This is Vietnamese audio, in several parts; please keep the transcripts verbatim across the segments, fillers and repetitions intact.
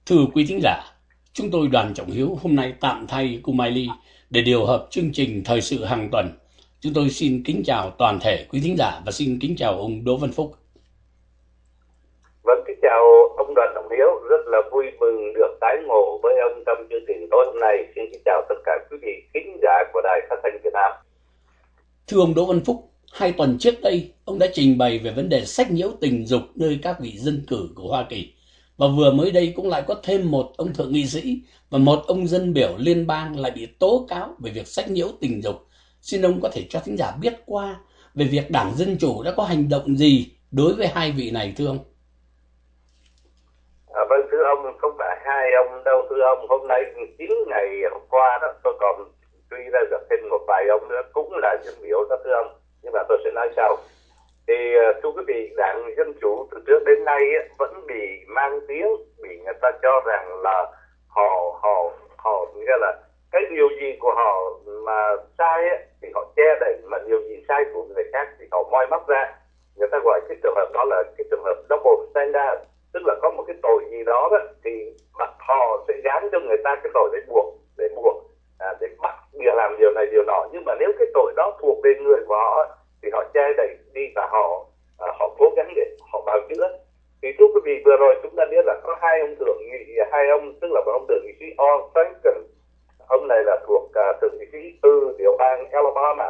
Thưa quý thính giả, chúng tôi Đoàn Trọng Hiếu hôm nay tạm thay cô Mai Ly để điều hợp chương trình thời sự hàng tuần. Chúng tôi xin kính chào toàn thể quý thính giả và xin kính chào ông Đỗ Văn Phúc. Vâng, kính chào ông Đoàn Trọng Hiếu, rất là vui mừng được tái ngộ với ông trong chương trình tối hôm nay. Xin kính chào tất cả quý vị khán giả của Đài Phát thanh Việt Nam. Thưa ông Đỗ Văn Phúc, hai tuần trước đây, ông đã trình bày về vấn đề sách nhiễu tình dục nơi các vị dân cử của Hoa Kỳ. Và vừa mới đây cũng lại có thêm một ông thượng nghị sĩ và một ông dân biểu liên bang lại bị tố cáo về việc sách nhiễu tình dục. Xin ông có thể cho thính giả biết qua về việc Đảng Dân Chủ đã có hành động gì đối với hai vị này thưa ông? À, vâng, thưa ông, không phải hai ông đâu thưa ông. Hôm nay chín ngày hôm qua đó tôi còn truy ra được thêm một vài ông nữa cũng là dân biểu đó thưa ông, nhưng mà tôi sẽ nói sau. Thì thưa quý vị, Đảng Dân Chủ từ trước đến nay vẫn bị mang tiếng, bị người ta cho rằng là họ họ họ nghĩa là cái điều gì của họ mà sai thì họ che đậy, mà điều gì sai của người khác thì họ moi móc ra. Người ta gọi cái trường hợp đó là cái trường hợp double standard, tức là có một cái tội gì đó, đó thì bắt họ sẽ dán cho người ta cái tội để buộc để buộc à, để bắt người làm điều này điều nọ. Nhưng mà nếu cái tội đó thuộc về người của họ thì họ che đậy đi và họ à, họ cố gắng để họ bào chữa. Thì thưa quý vị, vừa rồi chúng ta biết là có hai ông thượng nghị hai ông tức là một ông thượng nghị sĩ Al Franken, ông này là thuộc uh, thượng nghị sĩ từ tiểu bang Alabama,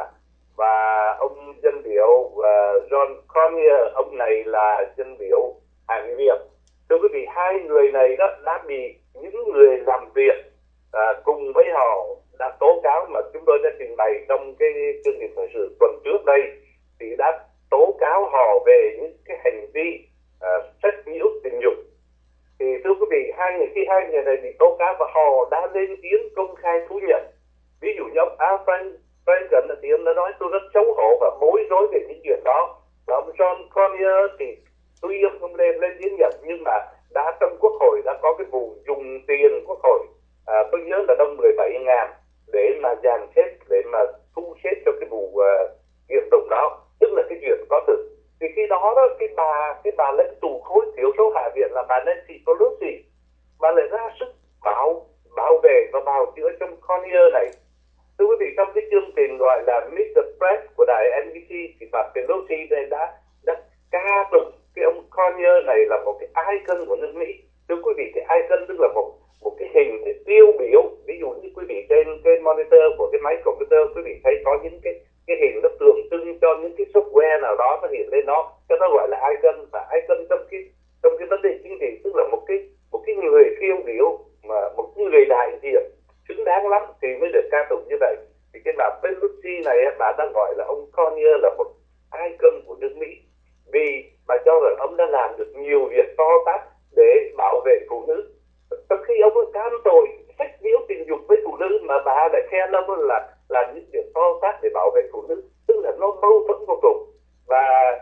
và ông dân biểu uh, John Cornyn, ông này là dân biểu Hạ nghị viện. Thưa quý vị, hai người này đó đã bị những người làm việc uh, cùng với họ đã tố cáo, mà chúng tôi đã trình bày trong cái chương trình thời sự tuần trước đây, thì đã tố cáo họ về những cái hành vi uh, sách nhiễu tình dục. Thì thưa quý vị, hai người khi hai người này bị tố cáo và họ đã lên tiếng công khai thú nhận. Ví dụ như ông Al Franken thì ông đã nói tôi rất xấu hổ và bối rối về những chuyện đó. Và ông John Cornyn thì tuy ông không lên lên tiếng nhận, nhưng mà đã trong quốc hội đã có cái vụ dùng tiền quốc hội, à, tôi nhớ là đông mười bảy ngàn để mà dàn xếp, để mà thu xếp cho cái vụ uh, kiện tụng đó, tức là cái chuyện có thực. Thì khi đó đó cái bà cái bà lãnh tụ khối thiểu số Hạ viện là bà Nancy Pelosi, bà lại ra sức bảo bảo vệ và bào chữa trong Cornyn này. Thưa quý vị, trong cái chương trình gọi là Meet the Press của đài en bê xê thì bà Pelosi đây đã đã ca tụng cái ông Cornyn này là một cái icon của nước Mỹ. Thưa quý vị, cái icon tức là một một cái hình để tiêu biểu. Ví dụ như quý vị trên cái monitor của cái máy computer, quý vị thấy có những cái cái hình nó tượng trưng cho những cái software nào đó nó hiện lên đó, cho nó gọi là icon. Và icon trong cái trong cái vấn đề chính trị tức là một cái một cái người tiêu biểu, mà một người đại diện xứng đáng lắm thì mới được ca tụng như vậy. Thì cái bà Pelosi này bà đang gọi là ông Cornyn là một icon của nước Mỹ, vì bà cho rằng ông đã làm được nhiều việc to tát để bảo vệ phụ nữ. Trong khi ông cam tội sách nhiễu tình dục với phụ nữ, mà bà lại khen ông là là những việc to tát để bảo vệ phụ nữ, tức là nó mâu thuẫn vô cùng. Và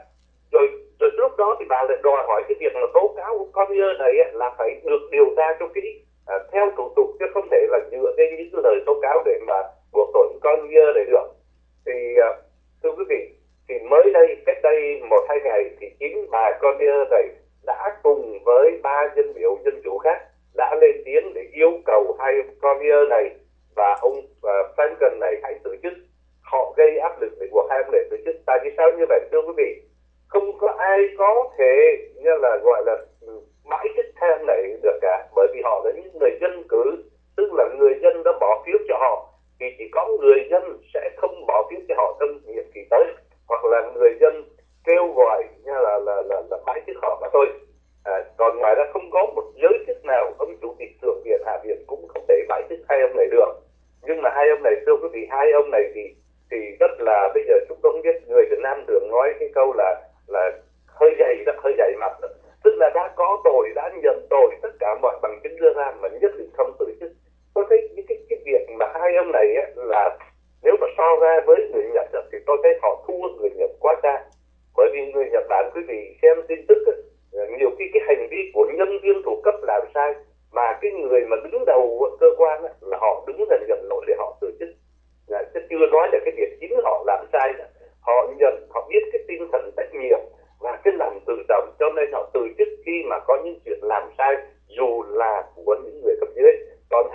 rồi rồi lúc đó thì bà lại đòi hỏi cái việc là tố cáo của Cornyn này là phải được điều tra cho kỹ, à, theo thủ tục, chứ không thể là dựa trên những lời tố cáo để mà buộc tội Cornyn này được. Thì à, thưa quý vị, thì mới đây cách đây một hai ngày thì chính bà Cornyn này đã cùng với ba dân biểu dân chủ khác đã lên tiếng để yêu cầu hai Cornyn này và ông uh, Franken này hãy từ chức. Họ gây áp lực để buộc hai ông này từ chức. Tại vì sao như vậy thưa quý vị? Không có ai có thể như là gọi là bãi chức hai ông này được cả, bởi vì họ là những người dân cử, tức là người dân đã bỏ phiếu cho họ, thì chỉ có người dân sẽ không bỏ phiếu cho họ trong nhiệm kỳ tới, hoặc là người dân kêu gọi như là là là, là bãi chức họ mà thôi. À, còn ngoài ra không có một giới chức nào, ông chủ tịch thượng viện hạ viện cũng không thể bãi chức hai ông này được. Nhưng mà hai ông này thưa quý vị, hai ông này thì thì rất là, bây giờ chúng tôi không biết, người Việt Nam thường nói cái câu là là hơi dày đó, hơi dày mặt đó. Tức là đã có tội, đã nhận tội, tất cả mọi bằng chứng đưa ra mà nhất định không từ chức. Tôi thấy những cái cái việc mà hai ông này ấy, là nếu mà so ra với người Nhật thì tôi thấy họ thua người Nhật quá xa. Bởi vì người Nhật Bản, quý vị xem tin tức ấy, nhiều khi cái hành vi của nhân viên thuộc cấp làm sai, mà cái người mà đứng đầu cơ quan ấy, là họ đứng ra nhận lỗi để họ từ chức. Chứ chưa nói là cái việc chính họ làm sai nữa. Họ nhận, họ biết cái tinh thần trách nhiệm và cái lòng tự trọng, cho nên họ từ chức khi mà có những chuyện làm sai, dù là của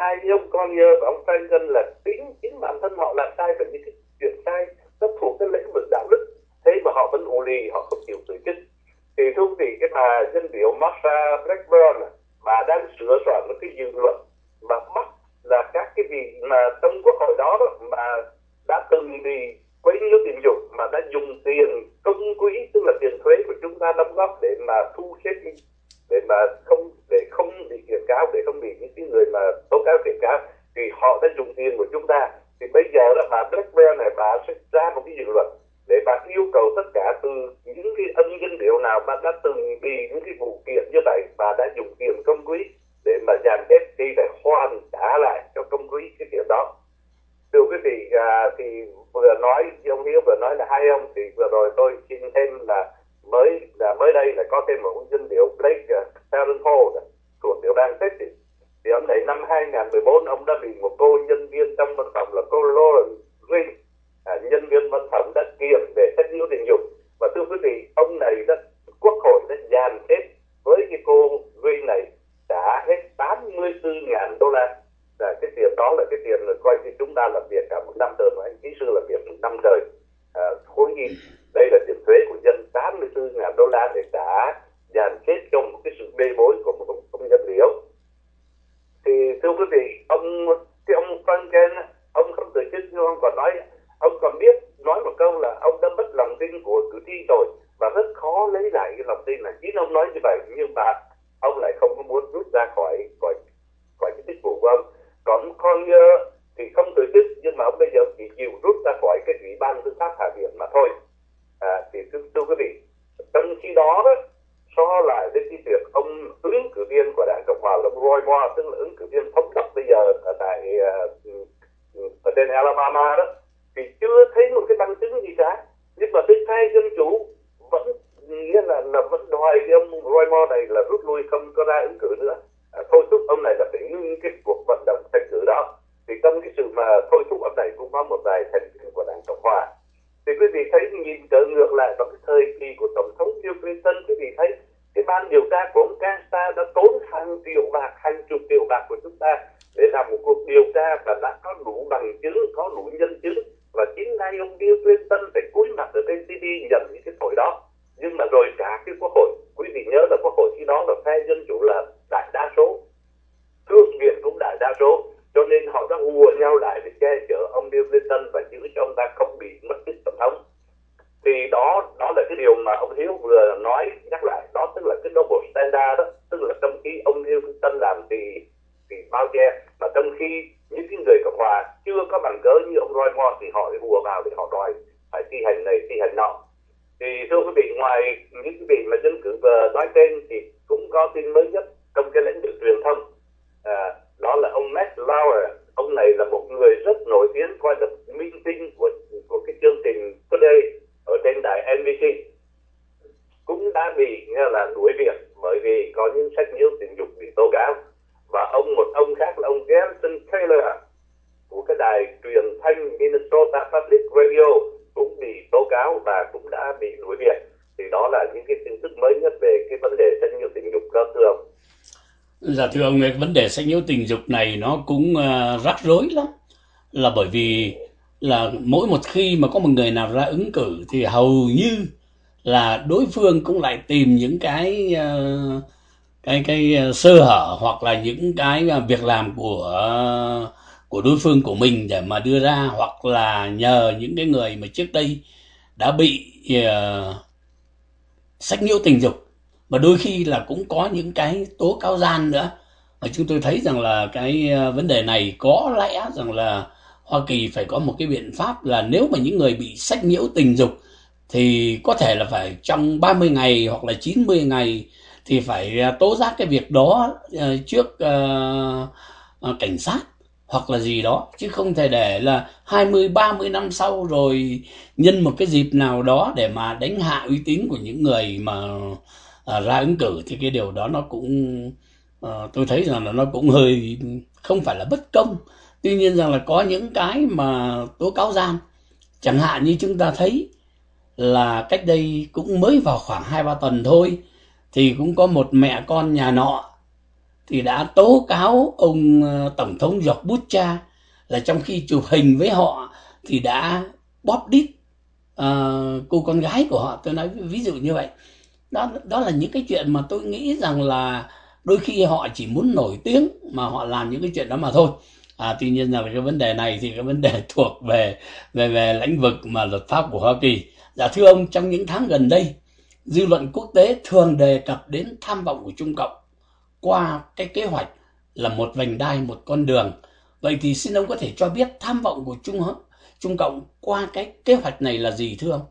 hai ông Collier và ông Franken là chính chính bản thân họ làm sai về những cái chuyện sai nó thuộc cái lĩnh vực đạo đức, thế mà họ vẫn ù lì, họ không chịu từ chức. Thì thưa quý vị, cái bà dân biểu Marsha Blackburn bà đang sửa soạn một cái dự luật mà bắt là các cái vị mà trong quốc hội đó, đó mà đã từng bị quấy nhiễu tình dục mà đã dùng tiền công quỹ, tức là tiền thuế của chúng ta đóng góp để mà thu xếp, để mà không để không bị kiện cáo, để không bị những cái người mà tố cáo kiện cáo, thì họ đã dùng tiền của chúng ta. Thì bây giờ là bà Blackburn này bà sẽ ra một cái dự luật để bà yêu cầu tất cả từ những cái ân dân biểu nào mà đã từng bị những cái vụ kiện như vậy, bà đã dùng tiền công quỹ để mà dàn xếp thì phải hoàn trả lại cho công quỹ cái tiền đó. Thưa quý vị, à, thì vừa nói ông Hiếu vừa nói là hai ông, thì vừa rồi tôi xin thêm là mới là mới đây là có thêm một ông dân biểu Blake uh, Farenthold thuộc tiểu bang Texas. Thì ông này năm hai không một bốn ông đã bị một cô nhân viên trong văn phòng là cô Lauren Green, à, nhân viên văn phòng đã kiện về sách nhiễu tình dục. Và thưa quý vị, ông này đã quốc hội đã dàn xếp với cái cô Green này trả hết tám mươi tư nghìn đô la. À, cái tiền đó là cái tiền là coi như chúng ta làm việc cả một năm trời, mà anh kỹ sư làm việc một năm trời. À, khối gì đây là tiền thuế của dân, tám mươi tư nghìn đô la để trả dàn xếp trong một cái sự bê bối của một ông, ông dân biểu. Thì thưa quý vị, ông cái ông Franken ông không từ chức, nhưng ông còn nói, ông còn biết nói một câu là ông đã mất lòng tin của cử tri rồi và rất khó lấy lại cái lòng tin này. Chính ông nói như vậy, nhưng mà ông lại không có muốn rút ra khỏi khỏi khỏi cái chức vụ của ông. Còn Collier thì không từ chức, nhưng mà ông bây giờ chỉ chịu rút ra khỏi cái ủy ban tư pháp hạ viện mà thôi. À, thì thưa, thưa quý vị, trong khi đó đó so lại với cái việc ông ứng cử viên của đảng Cộng hòa là ông Roy Moore, tức là ứng cử viên thống đốc bây giờ ở tại uh, ở trên Alabama đó, thì chưa thấy một cái bằng chứng gì cả. Nhưng mà bên phe dân chủ vẫn nghĩa là là vẫn đòi cái ông Roy Moore này là rút lui, không có ra ứng cử nữa, à, thôi thúc ông này là phải ngưng cái cuộc vận động tranh cử đó. Thì trong cái sự mà thôi thúc ông này cũng có một vài thành viên của đảng Cộng hòa. Thì quý vị thấy, nhìn trở ngược lại vào cái thời kỳ của tổng thống Bill Clinton, quý vị thấy cái ban điều tra của ông Cansta đã tốn hàng triệu bạc, hàng chục triệu bạc của chúng ta để làm một cuộc điều tra và đã có đủ bằng chứng, có đủ nhân chứng. Và chính nay ông Bill Clinton phải cúi mặt ở trên ti vi nhận những cái tội đó. Nhưng mà rồi cả cái quốc hội, quý vị nhớ là quốc hội khi đó là phe dân chủ là đại đa số, Thượng viện cũng đại đa số, cho nên họ đã hùa nhau lại để che chở ông Bill Clinton và giữ cho ông ta không bị mất chức tổng thống. Thì đó đó là cái điều mà ông Hiếu vừa nói nhắc lại, đó tức là cái double standard đó, tức là trong khi ông Bill Clinton làm thì thì bao che, mà trong khi những cái người Cộng hòa chưa có bằng cớ như ông Roy Moore thì họ hùa vào để họ đòi phải thi hành này thi hành nọ. Thì thưa quý vị, ngoài những cái vị mà dân cử vừa nói trên thì cũng có tin mới nhất trong cái lĩnh vực truyền thông. À, đó là ông Matt Lauer. Ông này là một người rất nổi tiếng qua được minh tinh của của cái chương trình Today ở trên đài en bê xê, cũng đã bị như là đuổi việc bởi vì có những sách nhiễu tình dục bị tố cáo. Và ông một ông khác là ông Garrison Taylor của cái đài truyền thanh Minnesota Public Radio cũng bị tố cáo và cũng đã bị đuổi việc. Thì đó là những cái tin tức mới nhất về cái vấn đề sách nhiễu tình dục đó, thưa ông. Dạ thưa ông, cái vấn đề sách nhiễu tình dục này nó cũng uh, rắc rối lắm. Là bởi vì là mỗi một khi mà có một người nào ra ứng cử thì hầu như là đối phương cũng lại tìm những cái uh, cái cái sơ hở hoặc là những cái việc làm của uh, của đối phương của mình để mà đưa ra, hoặc là nhờ những cái người mà trước đây đã bị uh, sách nhiễu tình dục, và đôi khi là cũng có những cái tố cáo gian nữa. Và chúng tôi thấy rằng là cái vấn đề này có lẽ rằng là Hoa Kỳ phải có một cái biện pháp là nếu mà những người bị sách nhiễu tình dục thì có thể là phải trong ba mươi ngày hoặc là chín mươi ngày thì phải tố giác cái việc đó trước uh, cảnh sát hoặc là gì đó, chứ không thể để là hai mươi ba mươi năm sau rồi nhân một cái dịp nào đó để mà đánh hạ uy tín của những người mà uh, ra ứng cử. Thì cái điều đó nó cũng uh, tôi thấy rằng là nó cũng hơi không phải là bất công. Tuy nhiên rằng là có những cái mà tố cáo gian, chẳng hạn như chúng ta thấy là cách đây cũng mới vào khoảng hai ba tuần thôi, thì cũng có một mẹ con nhà nọ thì đã tố cáo ông ờ, Tổng thống George Bush cha là trong khi chụp hình với họ thì đã bóp đít ờ, cô con gái của họ. Tôi nói ví dụ như vậy. Đó đó là những cái chuyện mà tôi nghĩ rằng là đôi khi họ chỉ muốn nổi tiếng mà họ làm những cái chuyện đó mà thôi. À, tuy nhiên là về cái vấn đề này thì cái vấn đề thuộc về về về lĩnh vực mà luật pháp của Hoa Kỳ. Dạ thưa ông, trong những tháng gần đây, dư luận quốc tế thường đề cập đến tham vọng của Trung Cộng qua cái kế hoạch là một vành đai, một con đường. Vậy thì xin ông có thể cho biết tham vọng của Trung Trung Cộng qua cái kế hoạch này là gì thưa ông?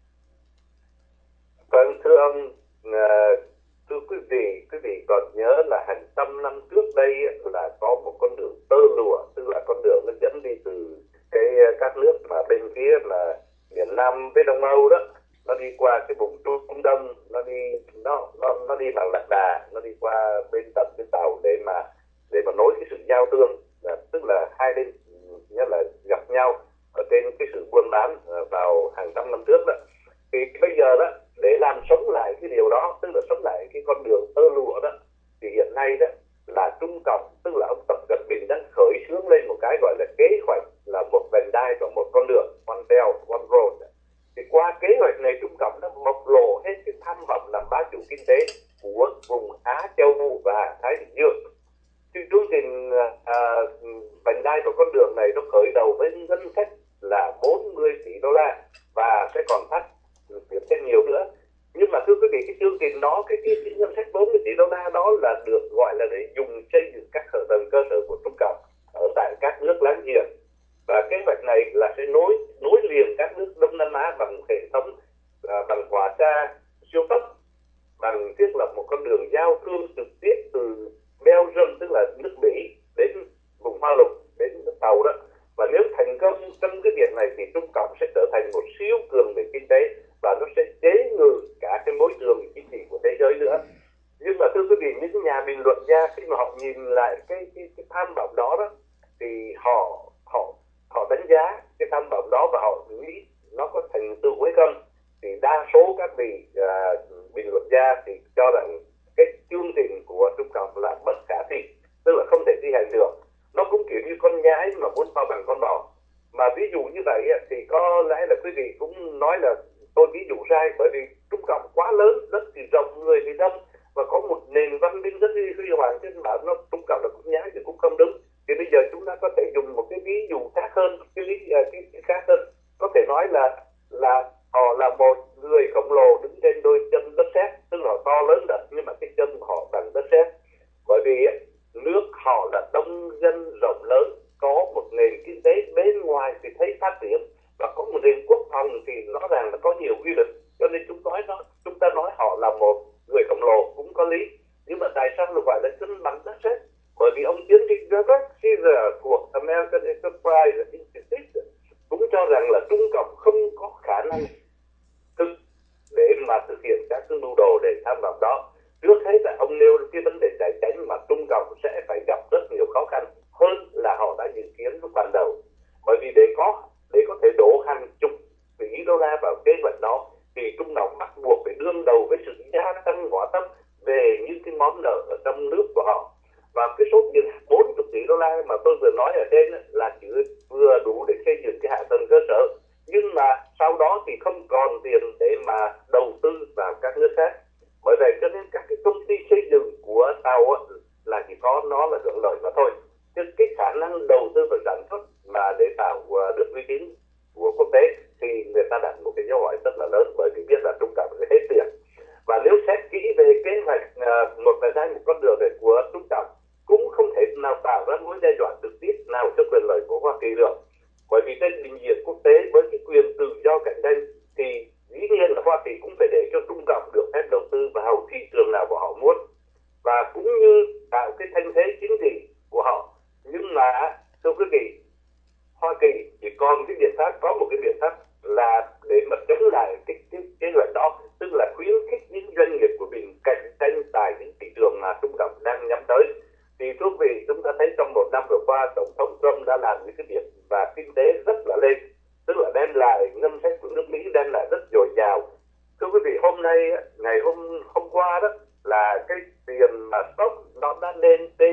Vâng, thưa ông, à, thưa quý vị, quý vị còn nhớ là hàng trăm năm trước đây là có một con đường tơ lụa, tức là con đường nó dẫn đi từ cái các nước mà bên phía là miền Nam với Đông Âu đó, nó đi qua cái vùng Trung Đông, nó đi nó nó nó đi bằng lạc đà, nó đi qua bên tận bên Tàu để mà để mà nối cái sự giao thương, là, tức là hai bên nghĩa là gặp nhau ở trên cái sự buôn bán vào hàng trăm năm trước đó. Thì bây giờ đó, để làm sống lại cái điều đó, tức là sống lại cái con đường tơ lụa đó, thì hiện nay đó là Trung Cộng, tức là ông Tập Cận Bình đang khởi xướng lên một cái gọi là kế hoạch là một vành đai và một con đường, one belt, one road. Thì qua kế hoạch này Trung Cộng đã bộc lộ hết cái tham vọng làm bá chủ kinh tế của vùng Á Châu và Thái Bình Dương. Thì chương trình à, vành đai và con đường này nó khởi đầu với ngân sách là bốn mươi tỷ đô la và sẽ còn phát triển thêm nhiều nữa. Nhưng mà thưa quý vị, cái chương trình đó, cái, cái, cái ngân sách bốn mươi tỷ đô la đó là được gọi là để dùng xây dựng các hạ tầng cơ sở của Trung Cộng ở tại các nước láng giềng. Và kế hoạch này là sẽ nối nối liền các nước Đông Nam Á bằng hệ thống à, bằng hỏa xa siêu tốc, bằng thiết lập một con đường giao thương trực tiếp từ Belgium, tức là nước Mỹ, đến vùng Hoa Lục, đến nước Tàu đó. Và nếu thành công trong cái việc này thì Trung Cộng sẽ trở thành một siêu cường về kinh tế và nó sẽ chế ngự cả cái môi trường chính trị của thế giới nữa. Nhưng mà thưa quý vị, những nhà bình luận gia khi mà họ nhìn lại cái cái, cái tham vọng đó đó thì họ họ họ đánh giá cái tham vọng đó và họ nghĩ nó có thành tựu hay không. Thì đa số các vị à, bình luận gia thì cho rằng cái chương trình của Trung Cộng là bất khả thi, tức là không thể thi hành được. Nó cũng kiểu như con nhái mà muốn so bằng con bò. Mà ví dụ như vậy thì có lẽ là quý vị cũng nói là tôi ví dụ sai, bởi vì Trung Cộng quá lớn, rất thì rộng, người thì đông và có một nền văn minh rất huy hoàng, chứ bảo nó Trung Cộng là con nhái thì cũng không đúng. Thì bây giờ chúng ta có thể dùng một cái ví dụ khác hơn, cái lý cái, cái khác hơn, có thể nói là là họ là một người khổng lồ đứng trên đôi chân đất sét, tức là họ to lớn đất nhưng mà cái chân của họ bằng đất sét. Bởi vì nước họ là đông dân rộng lớn, có một nền kinh tế bên ngoài thì thấy phát triển và có một nền quốc phòng thì rõ ràng là có nhiều uy lực. Cho nên chúng nói nó chúng ta nói họ là một người khổng lồ cũng có lý. Nhưng mà tại sao được gọi là chân bằng đất sét? Bởi vì ông tiến sĩ Robert Caesar thuộc American Enterprise Institute cũng cho rằng là Trung Cộng không có khả năng thực để mà thực hiện các cái mưu đồ để tham vọng đó. Trước hết là ông nêu cái vấn đề tài chính mà Trung Cộng sẽ phải gặp rất nhiều khó khăn hơn là họ đã dự kiến lúc ban đầu. Bởi vì để có để có thể đổ hàng chục tỷ đô la vào kế hoạch đó thì Trung Cộng bắt buộc phải đương đầu với sự gia tăng hỏa tốc về những cái món nợ ở trong nước của họ. Và cái số tiền bốn mươi tỷ đô la mà tôi vừa nói ở trên là chỉ vừa đủ để xây dựng cái hạ tầng cơ sở. Nhưng mà sau đó thì không còn tiền để mà đầu tư vào các nước khác. Bởi vậy cho nên các cái công ty xây dựng của Tàu là chỉ có nó là hưởng lợi mà thôi. Chứ cái khả năng đầu tư và sản xuất mà để tạo được uy tín của quốc tế thì người ta đặt một cái dấu hỏi rất là lớn, bởi vì biết là Trung Cộng sẽ hết tiền. Và nếu xét kỹ về kế hoạch một vài hai một con đường này của Trung Cộng cũng không thể nào tạo ra mối đe dọa trực tiếp nào cho quyền lợi của Hoa Kỳ được. Bởi vì trên bình diện quốc tế với cái quyền tự do cạnh tranh thì dĩ nhiên là Hoa Kỳ cũng phải để cho Trung Cộng được phép đầu tư vào thị trường nào của họ muốn và cũng như tạo cái thanh thế chính trị của họ. Nhưng mà thưa quý vị, Hoa Kỳ chỉ còn cái biện pháp, có một cái biện pháp là để mà chống lại cái cái cái loại đó, tức là khuyến khích những doanh nghiệp của mình cạnh tranh tại những thị trường mà Trung Cộng đang nhắm tới. Thì thưa quý vị, chúng ta thấy trong một năm vừa qua, Tổng thống Trump đã làm những cái việc và kinh tế rất là lên, tức là đem lại ngân sách của nước Mỹ đem lại rất dồi dào. Thưa quý vị, hôm nay ngày hôm hôm qua đó là cái tiền mà stock nó đã lên đến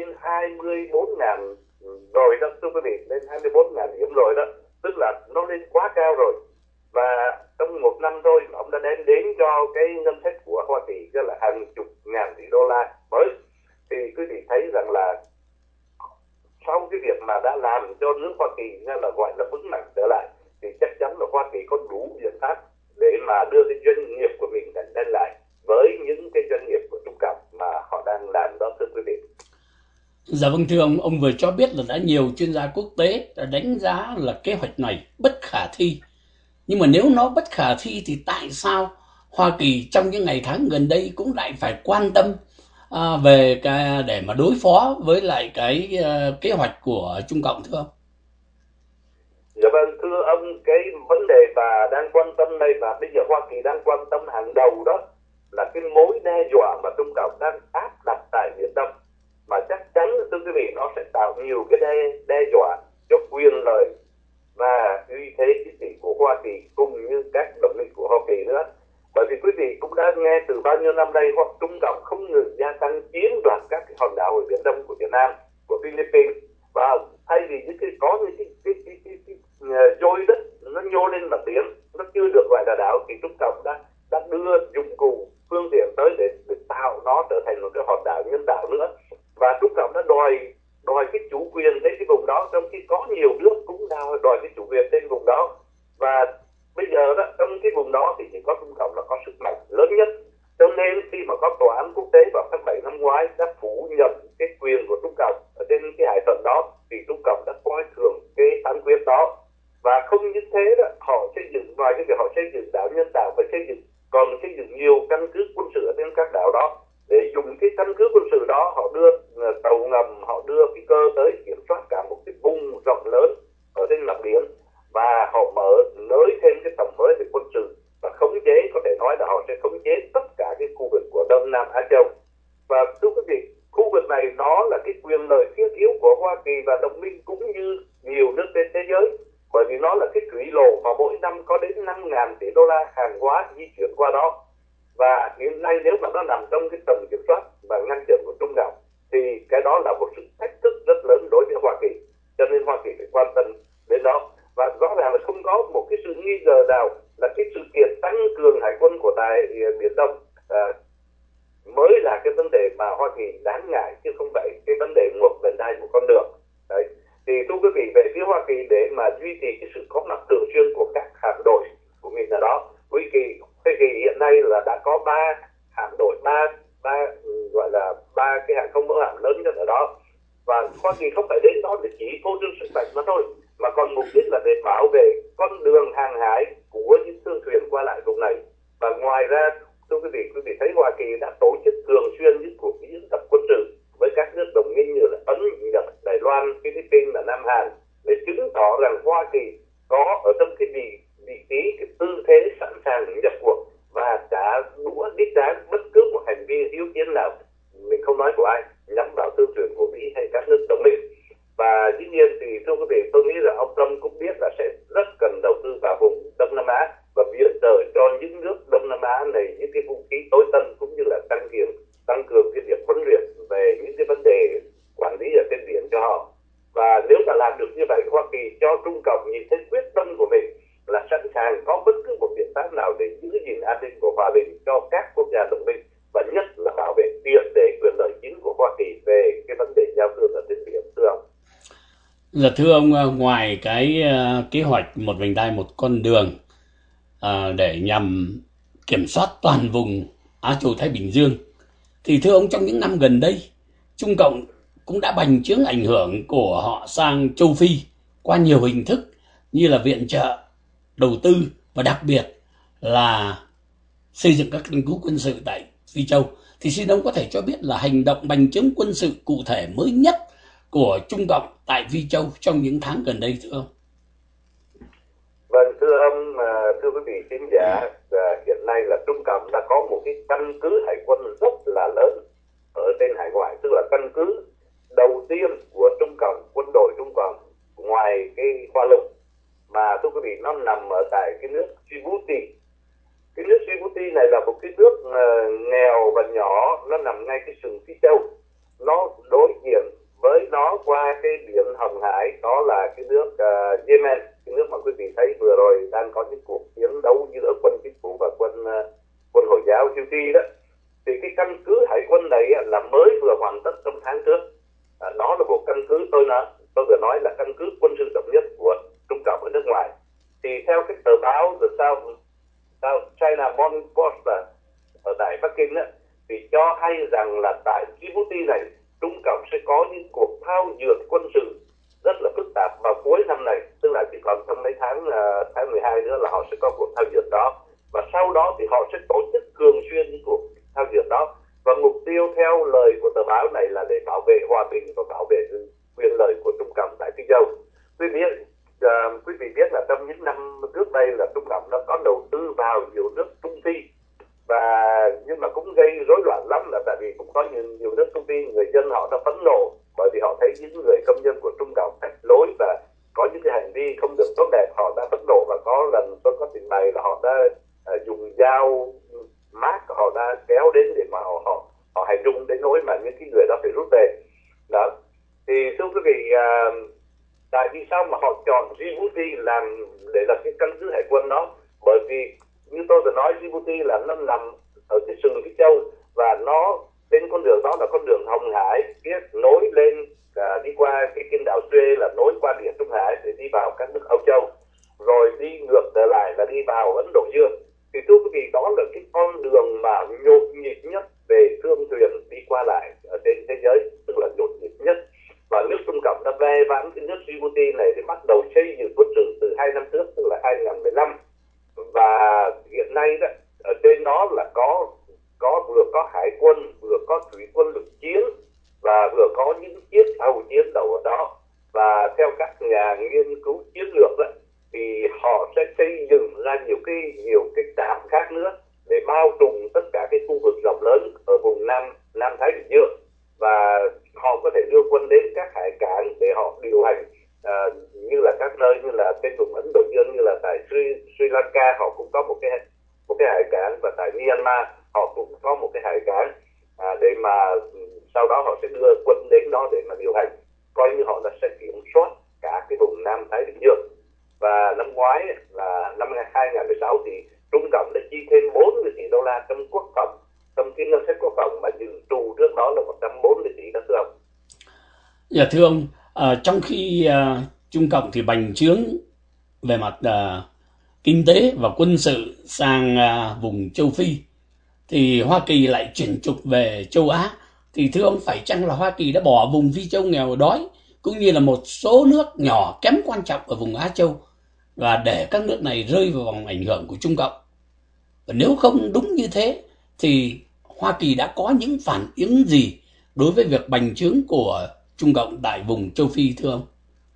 cao rồi. Và trong một năm thôi mà ông đã đem đến cho cái ngân sách của Hoa Kỳ cho là hàng chục ngàn tỷ đô la mới. Thì quý vị thấy rằng là sau cái việc mà đã làm cho nước Hoa Kỳ nên là gọi là vững mạnh trở lại, thì chắc chắn là Hoa Kỳ có đủ biện pháp để mà đưa cái doanh nghiệp của mình cạnh tranh lại với những cái doanh nghiệp của Trung Cộng mà họ đang làm đó, thưa quý vị. Dạ vâng, thưa ông, ông vừa cho biết là đã nhiều chuyên gia quốc tế đã đánh giá là kế hoạch này bất khả thi. Nhưng mà nếu nó bất khả thi thì tại sao Hoa Kỳ trong những ngày tháng gần đây cũng lại phải quan tâm à, về cái để mà đối phó với lại cái uh, kế hoạch của Trung Cộng, thưa ông? Dạ vâng, thưa ông, cái vấn đề mà đang quan tâm đây mà bây giờ Hoa Kỳ đang quan tâm hàng đầu đó là cái mối đe dọa mà Trung Cộng đang áp đặt tại Biển Đông. Mà chắc chắn, thưa quý vị, nó sẽ tạo nhiều cái đe, đe dọa cho quyền lợi và uy thế chính trị của Hoa Kỳ cùng như các đồng minh của Hoa Kỳ nữa. Bởi vì quý vị cũng đã nghe từ bao nhiêu năm đây, hoặc Trung Cộng không ngừng gia tăng chiếm đoạt các cái hòn đảo ở Biển Đông của Việt Nam, của Philippines. Và thay vì những cái có những cái, cái, cái, cái, cái, cái trôi đất nó nhô lên mặt biển, nó chưa được gọi là đảo, thì Trung Cộng đã đã đưa dụng cụ phương tiện tới để, để tạo nó trở thành một cái hòn đảo nhân tạo nữa. Và Trung Cộng đã đòi đòi cái chủ quyền trên cái vùng đó, trong khi có nhiều nước cũng đang đòi cái chủ quyền trên vùng đó. Và bây giờ đó, trong cái vùng đó thì chỉ có Trung Cộng là có sức mạnh lớn nhất. Cho nên khi mà có tòa án quốc tế vào tháng bảy năm ngoái đã phủ nhận cái quyền của Trung Cộng ở trên cái hải phận đó, thì Trung Cộng đã coi thường cái phán quyết đó. Và không như thế đó, họ xây dựng, ngoài cái việc họ xây dựng đảo nhân tạo, phải xây dựng còn xây dựng nhiều căn cứ quân sự ở trên các đảo đó, để dùng cái căn cứ quân sự đó họ đưa tàu ngầm, họ đưa cái cơ tới kiểm soát cả một cái vùng rộng lớn ở trên mặt biển, và họ mở nới thêm cái tầm mới về quân sự và khống chế, có thể nói là họ sẽ khống chế tất cả cái khu vực của Đông Nam Á Châu. Và thưa quý vị, khu vực này nó là cái quyền lợi thiết yếu của Hoa Kỳ và đồng minh cũng như nhiều nước trên thế giới, bởi vì nó là cái thủy lộ mà mỗi năm có đến năm nghìn tỷ đô la hàng hóa di chuyển qua đó. Và hiện nay nếu mà nó nằm trong cái tầm kiểm soát và ngăn chặn của Trung Cộng thì cái đó là một sự thách thức rất lớn đối với Hoa Kỳ, cho nên Hoa Kỳ phải quan tâm đến đó. Và rõ ràng là không có một cái sự nghi ngờ nào là cái sự kiện tăng cường hải quân của tại Biển Đông à, mới là cái vấn đề mà Hoa Kỳ đáng ngại, chứ không phải cái vấn đề ngược vành đai của con đường. Đấy. Thì thưa quý vị, về phía Hoa Kỳ để mà duy trì cái sự có mặt thường xuyên của các hạm đội của mình ở đó, Hoa Kỳ Hoa Kỳ hiện nay là đã có ba hạm đội, ba ba gọi là ba cái hàng không mẫu hạm lớn nhất ở đó. Và Hoa Kỳ không phải đến đó để chỉ phô trương sức mạnh mà thôi, mà còn mục đích là để bảo vệ con đường hàng hải của những thương thuyền qua lại vùng này. Và ngoài ra, thưa quý vị, quý vị thấy Hoa Kỳ đã tổ chức thường xuyên những cuộc diễn tập quân sự với các nước đồng minh như là Ấn, Nhật, Đài Loan, Philippines và Nam Hàn, để chứng tỏ rằng Hoa Kỳ có ở trong cái vị vị trí, cái tư thế sẵn sàng nhập cuộc và trả đũa đích đáng bất cứ một hành vi hiếu chiến nào, mình không nói của ai, nhắm vào thương thuyền của Mỹ hay các nước đồng minh. Và dĩ nhiên thì thưa quý vị, tôi nghĩ là ông Trump cũng biết là sẽ rất cần đầu tư vào vùng Đông Nam Á và viện trợ cho những nước Đông Nam Á này những cái vũ khí tối tân, cũng như là tăng cường tăng cường cái việc huấn luyện về những cái vấn đề quản lý ở trên biển cho họ. Và nếu mà làm được như vậy, Hoa Kỳ cho Trung Cộng nhìn thấy quyết tâm của mình là sẵn sàng có bất cứ một biện pháp nào để giữ gìn an ninh của hòa bình cho các quốc gia đồng minh, và nhất là bảo vệ triệt để quyền lợi chính của Hoa Kỳ về cái vấn đề giao thương ở trên biển, thưa ông. Dạ thưa ông, ngoài cái uh, kế hoạch một vành đai một con đường uh, để nhằm kiểm soát toàn vùng Á Châu Thái Bình Dương, thì thưa ông, trong những năm gần đây Trung Cộng cũng đã bành trướng ảnh hưởng của họ sang châu Phi qua nhiều hình thức như là viện trợ, đầu tư và đặc biệt là xây dựng các căn cứ quân sự tại Phi Châu. Thì xin ông có thể cho biết là hành động bành trướng quân sự cụ thể mới nhất của Trung Cộng tại Phi Châu trong những tháng gần đây, thưa ông? Vâng, thưa ông, thưa quý vị khán giả, hiện nay là Trung Cộng đã có một cái căn cứ hải quân rất là lớn ở trên hải ngoại, tức là căn cứ đầu tiên của Trung Cộng, quân đội Trung Cộng ngoài cái Hoa Lục, mà thưa quý vị, nó nằm ở tại cái nước Djibouti. Cái nước Djibouti này là một cái nước uh, nghèo và nhỏ, nó nằm ngay cái sừng Phi Châu, nó đối diện với nó qua cái biển Hồng Hải, đó là cái nước uh, Yemen, cái nước mà quý vị thấy vừa rồi đang có những cuộc chiến đấu giữa quân chính phủ và quân uh, quân Hồi giáo Houthi đó. Thì cái căn cứ hải quân này là mới vừa hoàn tất trong tháng trước. À, đó là một căn cứ tôi nói tôi vừa nói là căn cứ quân sự rộng nhất của Trung Cộng ở nước ngoài. Thì theo cái tờ báo The South, South China Morning Post là ở tại Bắc Kinh á, thì cho hay rằng là tại Djibouti này Trung Cộng sẽ có những cuộc thao dượt quân sự rất là phức tạp vào cuối năm này, tức là chỉ còn trong mấy tháng uh, tháng mười hai nữa là họ sẽ có cuộc thao dượt đó, và sau đó thì họ sẽ tổ chức thường xuyên những cuộc thao dượt đó, và mục tiêu theo lời của tờ báo này là để bảo vệ hòa bình và bảo vệ quyền lợi của Trung Cộng tại Phi Châu. Quý vị biết, uh, quý vị biết là trong những năm trước đây là Trung Cộng đã có đầu tư vào nhiều nước Trung Phi, và nhưng mà cũng gây rối loạn lắm, là tại vì cũng có nhiều, nhiều nước Trung Phi người dân họ đã phẫn nộ bởi vì họ thấy những người công dân của Trung Cộng thạch lối và có những cái hành vi không được tốt đẹp, họ đã phẫn nộ, và có lần tôi có trình bày là họ đã uh, dùng dao mát, họ đã kéo đến để mà họ họ, họ hành hung đến nỗi mà những cái người đó phải rút về đó. Thì thưa quý vị, uh, tại vì sao mà họ chọn Djibouti làm để là cái căn cứ hải quân đó? Bởi vì như tôi vừa nói, Djibouti là nó nằm ở cái sừng Phi Châu, và nó trên con đường đó là con đường Hồng Hải, tiếp nối lên à, đi qua cái kinh đảo Suez, là nối qua biển Trung Hải để đi vào các nước Âu Châu, rồi đi ngược trở lại là đi vào Ấn Độ Dương. Thì thưa quý vị, đó là cái con đường mà nhộn nhịp nhất về thương thuyền đi qua lại ở trên thế giới, tức là nhộn nhịp nhất. Và nước Trung Cộng đã ve vãn cái nước Djibouti này để bắt đầu xây dựng quân sự từ hai năm trước, tức là hai nghìn không trăm mười lăm. Và hiện nay đó, ở trên đó là có có vừa có hải quân, vừa có thủy quân lục chiến, và vừa có những chiếc tàu chiến đấu ở đó. Và theo các nhà nghiên cứu chiến lược đó, thì họ sẽ xây dựng ra nhiều cái nhiều cái trạm khác nữa để bao trùm tất cả cái khu vực rộng lớn ở vùng Nam Nam Thái Bình Dương, và họ có thể đưa quân đến các hải cảng để họ điều hành, à, như là các nơi như là trên vùng Ấn Độ Dương, như là tại Sri, Sri Lanka họ cũng có một cái một cái hải cảng, và tại Myanmar họ cũng có một cái hải cảng, à, để mà sau đó họ sẽ đưa quân đến đó để mà điều hành, coi như họ là sẽ kiểm soát cả cái vùng Nam Thái Bình Dương. Và năm ngoái là năm hai nghìn không trăm mười sáu thì Trung Cộng đã chi thêm bốn mươi tỷ đô la trong quốc phòng, trong cái ngân sách quốc phòng mà dự trù trước đó là một trăm bốn mươi tỷ đó, thưa ông. Dạ thưa ông, à, trong khi à, Trung Cộng thì bành trướng về mặt à, kinh tế và quân sự sang à, vùng châu Phi, thì Hoa Kỳ lại chuyển trục về châu Á. Thì thưa ông, phải chăng là Hoa Kỳ đã bỏ vùng Phi Châu nghèo đói cũng như là một số nước nhỏ kém quan trọng ở vùng Á Châu và để các nước này rơi vào vòng ảnh hưởng của Trung Cộng? Và nếu không đúng như thế thì Hoa Kỳ đã có những phản ứng gì đối với việc bành trướng của Trung Cộng tại vùng châu Phi, thưa ông?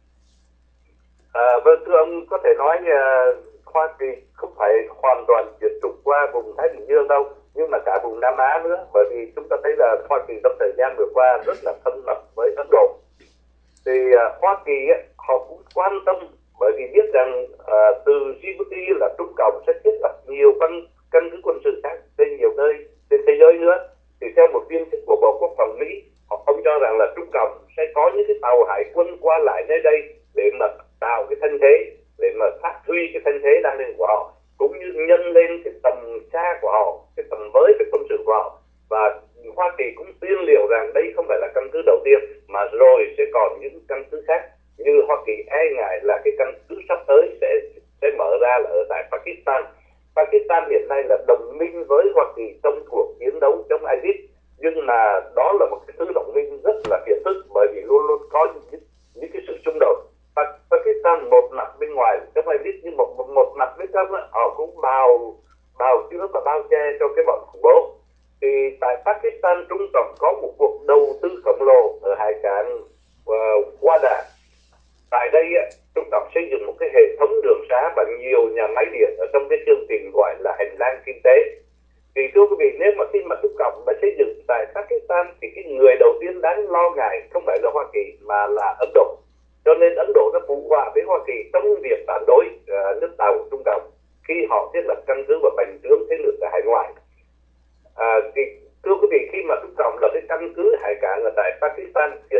À, vâng, thưa ông, có thể nói uh, Hoa Kỳ không phải hoàn toàn chuyển trục qua vùng Thái Bình Dương đâu, nhưng mà cả vùng Nam Á nữa, bởi vì chúng ta thấy là Hoa Kỳ trong thời gian vừa qua rất là thân mật với Ấn Độ. Thì uh, Hoa Kỳ ấy, họ cũng quan tâm, bởi vì biết rằng uh, từ Djibouti là Trung Cộng sẽ thiết lập nhiều căn căn cứ quân sự khác trên nhiều nơi trên thế giới nữa. Thì theo một viên chức của Bộ Quốc phòng Mỹ, họ không cho rằng là Trung Cộng sẽ có những cái tàu hải quân qua lại nơi đây để mà tạo cái thân thế, để mà phát huy cái thân thế đang lên của họ, cũng như nhân lên cái tầm xa của họ, cái tầm với cái quân sự của họ. Và Hoa Kỳ cũng tiên liệu rằng đây không phải là căn cứ đầu tiên, mà rồi sẽ còn những căn cứ khác, như Hoa Kỳ e ngại là cái căn cứ sắp tới sẽ sẽ mở ra là ở tại Pakistan. Pakistan hiện nay là đồng minh với Hoa Kỳ trong cuộc chiến đấu chống ISIS, nhưng mà đó là một cái thứ đồng minh rất là phiền phức, bởi vì luôn luôn có những, những cái sự xung đột. Pakistan một mặt bên ngoài chống ISIS, nhưng một, một, một mặt bên trong họ cũng bào bào chữa và bao che cho cái bọn khủng bố. Thì tại Pakistan, Trung Cộng có một cuộc đầu tư khổng lồ ở hải cảng uh, Gwadar. Tại đây Trung Cộng xây dựng một cái hệ thống đường sá và nhiều nhà máy điện ở trong cái chương trình gọi là hành lang kinh tế. Thì thưa quý vị, nếu mà khi mà Trung Cộng mà xây dựng tại Pakistan thì cái người đầu tiên đáng lo ngại không phải là Hoa Kỳ mà là Ấn Độ. Cho nên Ấn Độ đã phụ họa với Hoa Kỳ trong việc phản đối uh, nước Tàu Trung Cộng khi họ thiết lập căn cứ và bành trướng thế lực ở hải ngoại. À, thì thưa quý vị, khi mà Trung Cộng là cái căn cứ hải cảng ở tại Pakistan, hiện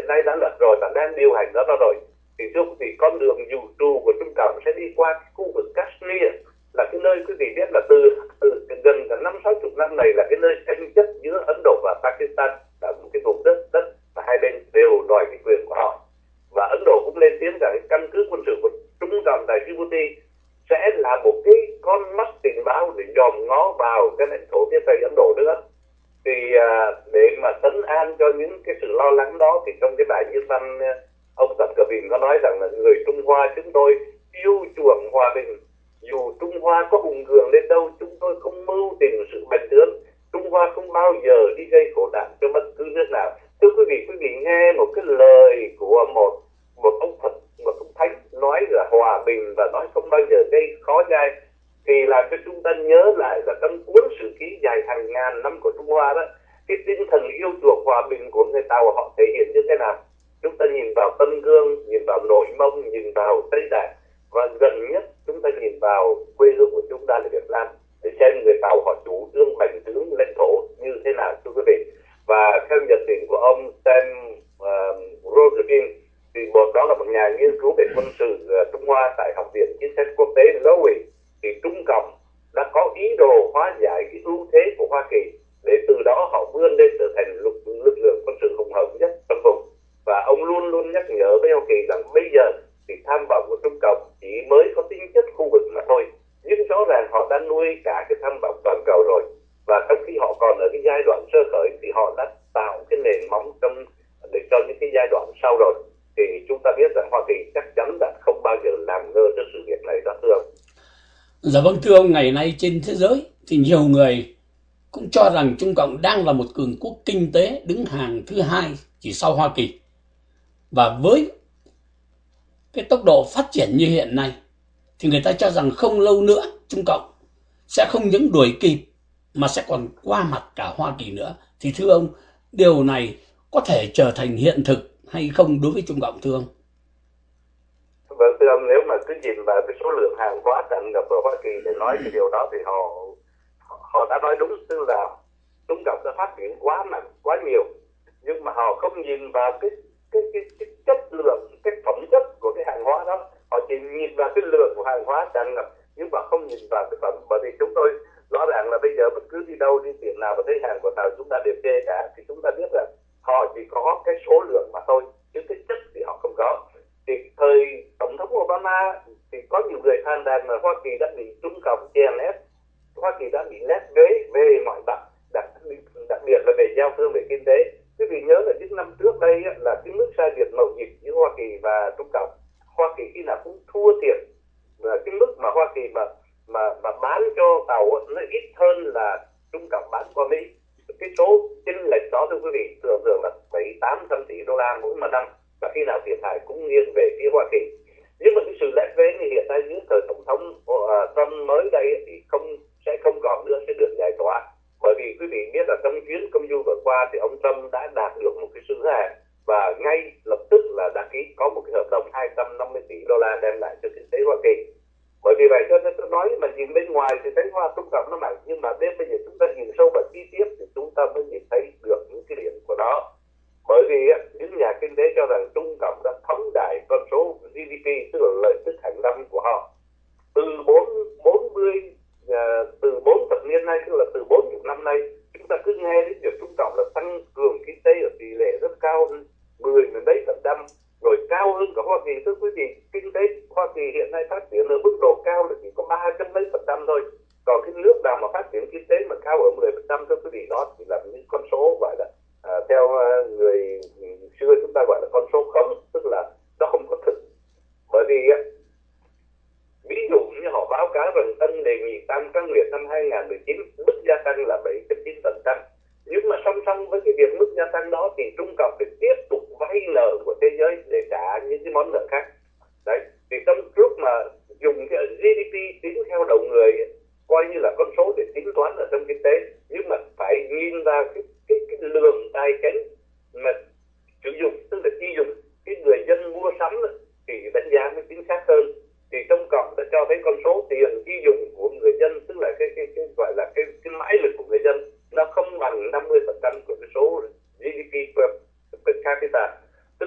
hiện nay đã lập rồi và đang điều hành đó rồi. Thì thưa quý vị, con đường vũ trụ của Trung Cộng sẽ đi qua cái khu vực Kashmir, là cái nơi quý vị biết là từ, từ gần cả năm sáu chục năm này là cái nơi tranh chấp giữa Ấn Độ và Pakistan, là một cái vùng đất đất và hai bên đều đòi cái quyền của họ. Và Ấn Độ cũng lên tiếng rằng cái căn cứ quân sự của Trung Cộng tại Djibouti sẽ là một cái con mắt tình báo để dòm ngó vào cái lãnh thổ phía Tây Ấn Độ nữa. Thì à, để mà trấn an cho những cái sự lo lắng đó, thì trong cái bài viết văn ông Tập Cận Bình có nói rằng là người Trung Hoa chúng tôi yêu chuộng hòa bình, dù Trung Hoa có hùng cường đến đâu chúng tôi không mưu tìm sự bành trướng, Trung Hoa không bao giờ đi gây khổ nạn cho bất cứ nước nào. Thưa quý vị, quý vị nghe một cái lời của một một ông Phật, một ông Thánh nói là hòa bình và nói không bao giờ gây khó dai, thì làm cho chúng ta nhớ lại là trong cuốn sử ký dài hàng ngàn năm của Trung Hoa đó, cái tinh thần yêu chuộng hòa bình của người Tàu họ thể hiện như thế nào. Chúng ta nhìn vào Tân Cương, nhìn vào Nội Mông, nhìn vào Tây Đàn, và gần nhất chúng ta nhìn vào quê hương của chúng ta là Việt Nam, để xem người Tàu họ chủ trương bành trướng lãnh thổ như thế nào, thưa quý vị. Và theo nhận định của ông Sam uh, Rosenfeld, thì một đó là một nhà nghiên cứu về quân sự uh, Trung Hoa tại Học viện Chính sách Quốc tế Lowy, thì Trung Cộng đã có ý đồ hóa giải cái ưu thế của Hoa Kỳ để từ đó họ vươn lên trở thành lực, lực lượng quân sự hùng hậu nhất trong vùng. Và ông luôn luôn nhắc nhở với Hoa Kỳ rằng bây giờ thì tham vọng của Trung Cộng chỉ mới có tính chất khu vực mà thôi, nhưng rõ ràng họ đã nuôi cả cái tham vọng toàn cầu rồi. Và trong khi họ còn ở cái giai đoạn sơ khởi thì họ đã tạo cái nền móng trong để cho những cái giai đoạn sau rồi. Thì chúng ta biết rằng Hoa Kỳ chắc chắn là không bao giờ làm ngơ trước sự việc này đó, thưa ông. Dạ vâng, thưa ông, ngày nay trên thế giới thì nhiều người cũng cho rằng Trung Cộng đang là một cường quốc kinh tế đứng hàng thứ hai chỉ sau Hoa Kỳ. Và với cái tốc độ phát triển như hiện nay thì người ta cho rằng không lâu nữa Trung Cộng sẽ không những đuổi kịp mà sẽ còn qua mặt cả Hoa Kỳ nữa. Thì thưa ông, điều này có thể trở thành hiện thực hay không đối với Trung Cộng, thưa ông? Vâng, thưa ông, nếu mà cứ nhìn vào cái số lượng hàng hóa tràn ngập ở Hoa Kỳ để nói cái điều đó thì họ họ đã nói đúng, tức là Trung Cộng đã phát triển quá mạnh, quá nhiều, nhưng mà họ không nhìn vào cái cái cái, cái chất lượng, cái phẩm chất của cái hàng hóa đó. Họ chỉ nhìn vào cái lượng của hàng hóa tràn ngập nhưng mà không nhìn vào cái phẩm. Bởi vì chúng tôi rõ ràng là bây giờ bất cứ đi đâu, đi tiệm nào và thấy hàng của nào chúng ta đều chê cả, thì chúng ta biết rằng họ chỉ có cái số lượng mà thôi, chứ cái chất thì họ không có. Thì thời tổng thống Obama thì có nhiều người than đàn là Hoa Kỳ đã bị Trung Cộng chèn ép, Hoa Kỳ đã bị lép vế về mọi mặt, đặc, đặc biệt là về giao thương, về kinh tế. Quý vị nhớ là những năm trước đây là cái mức sai biệt mậu dịch giữa Hoa Kỳ và Trung Cộng, Hoa Kỳ khi nào cũng thua thiệt, và cái mức mà Hoa Kỳ mà mà mà bán cho tàu nó ít hơn là Trung Cộng bán qua Mỹ. Cái số chênh lệch đó, thưa quý vị, thường thường là bảy tám trăm tỷ đô la mỗi một năm, và khi nào thiệt hại cũng nghiêng về phía Hoa Kỳ. Nhưng mà cái sự lép vế như hiện nay dưới thời tổng thống uh, Trump mới đây thì không sẽ không còn nữa, sẽ được giải tỏa. Bởi vì quý vị biết là trong chuyến công du vừa qua thì ông Trump đã đạt được một cái sự hứa hẹn và ngay lập tức là đã ký có một cái hợp đồng hai trăm năm mươi tỷ đô la đem lại cho kinh tế Hoa Kỳ. Bởi vì vậy cho nên tôi nói mà nhìn bên ngoài thì thấy Hoa Trung Cộng nó mạnh, nhưng mà đến bây giờ chúng ta nhìn sâu vào chi tiết thì chúng ta mới nhìn thấy được những cái điểm của nó. Bởi vì những nhà kinh tế cho rằng Trung Cộng đã phóng đại con số giê đê pê, tức là lợi tức hàng năm của họ, từ bốn mươi từ bốn thập niên nay, tức là từ bốn mươi năm nay, chúng ta cứ nghe đến việc Trung Cộng là tăng cường kinh tế ở tỷ lệ rất cao, mười mấy phần trăm, rồi cao hơn cả Hoa Kỳ. Thưa quý vị, kinh tế Hoa Kỳ hiện nay phát triển ở mức độ cao là chỉ có ba trăm mấy phần trăm thôi. Còn cái nước nào mà phát triển kinh tế mà cao ở mười phần trăm, thưa quý vị, đó chỉ là những con số gọi là à, theo người xưa chúng ta gọi là con số khống, tức là nó không có thực. Bởi vì ví dụ như họ báo cáo rằng Tân đề nghị tăng các nguyện năm hai không một chín, mức gia tăng là bảy phẩy chín phần trăm. Nhưng mà song song với cái việc mức gia tăng đó thì Trung Cộng phải tiếp tục vay nợ của thế giới để trả những cái món nợ khác. Đấy, thì trong lúc mà dùng cái giê đê pê tính theo đầu người coi như là con số để tính toán ở trong kinh tế, nhưng mà phải nhìn vào cái cái, cái lượng tài chính mà sử dụng, tức là chi dùng, cái người dân mua sắm thì đánh giá mới chính xác hơn. Thì Trung Cộng đã cho thấy con số tiền chi dùng của người dân, tức là cái cái, cái gọi là cái, cái mãi lực của người dân, nó không bằng năm mươi phần trăm của cái số giê đê pê per capita. Tức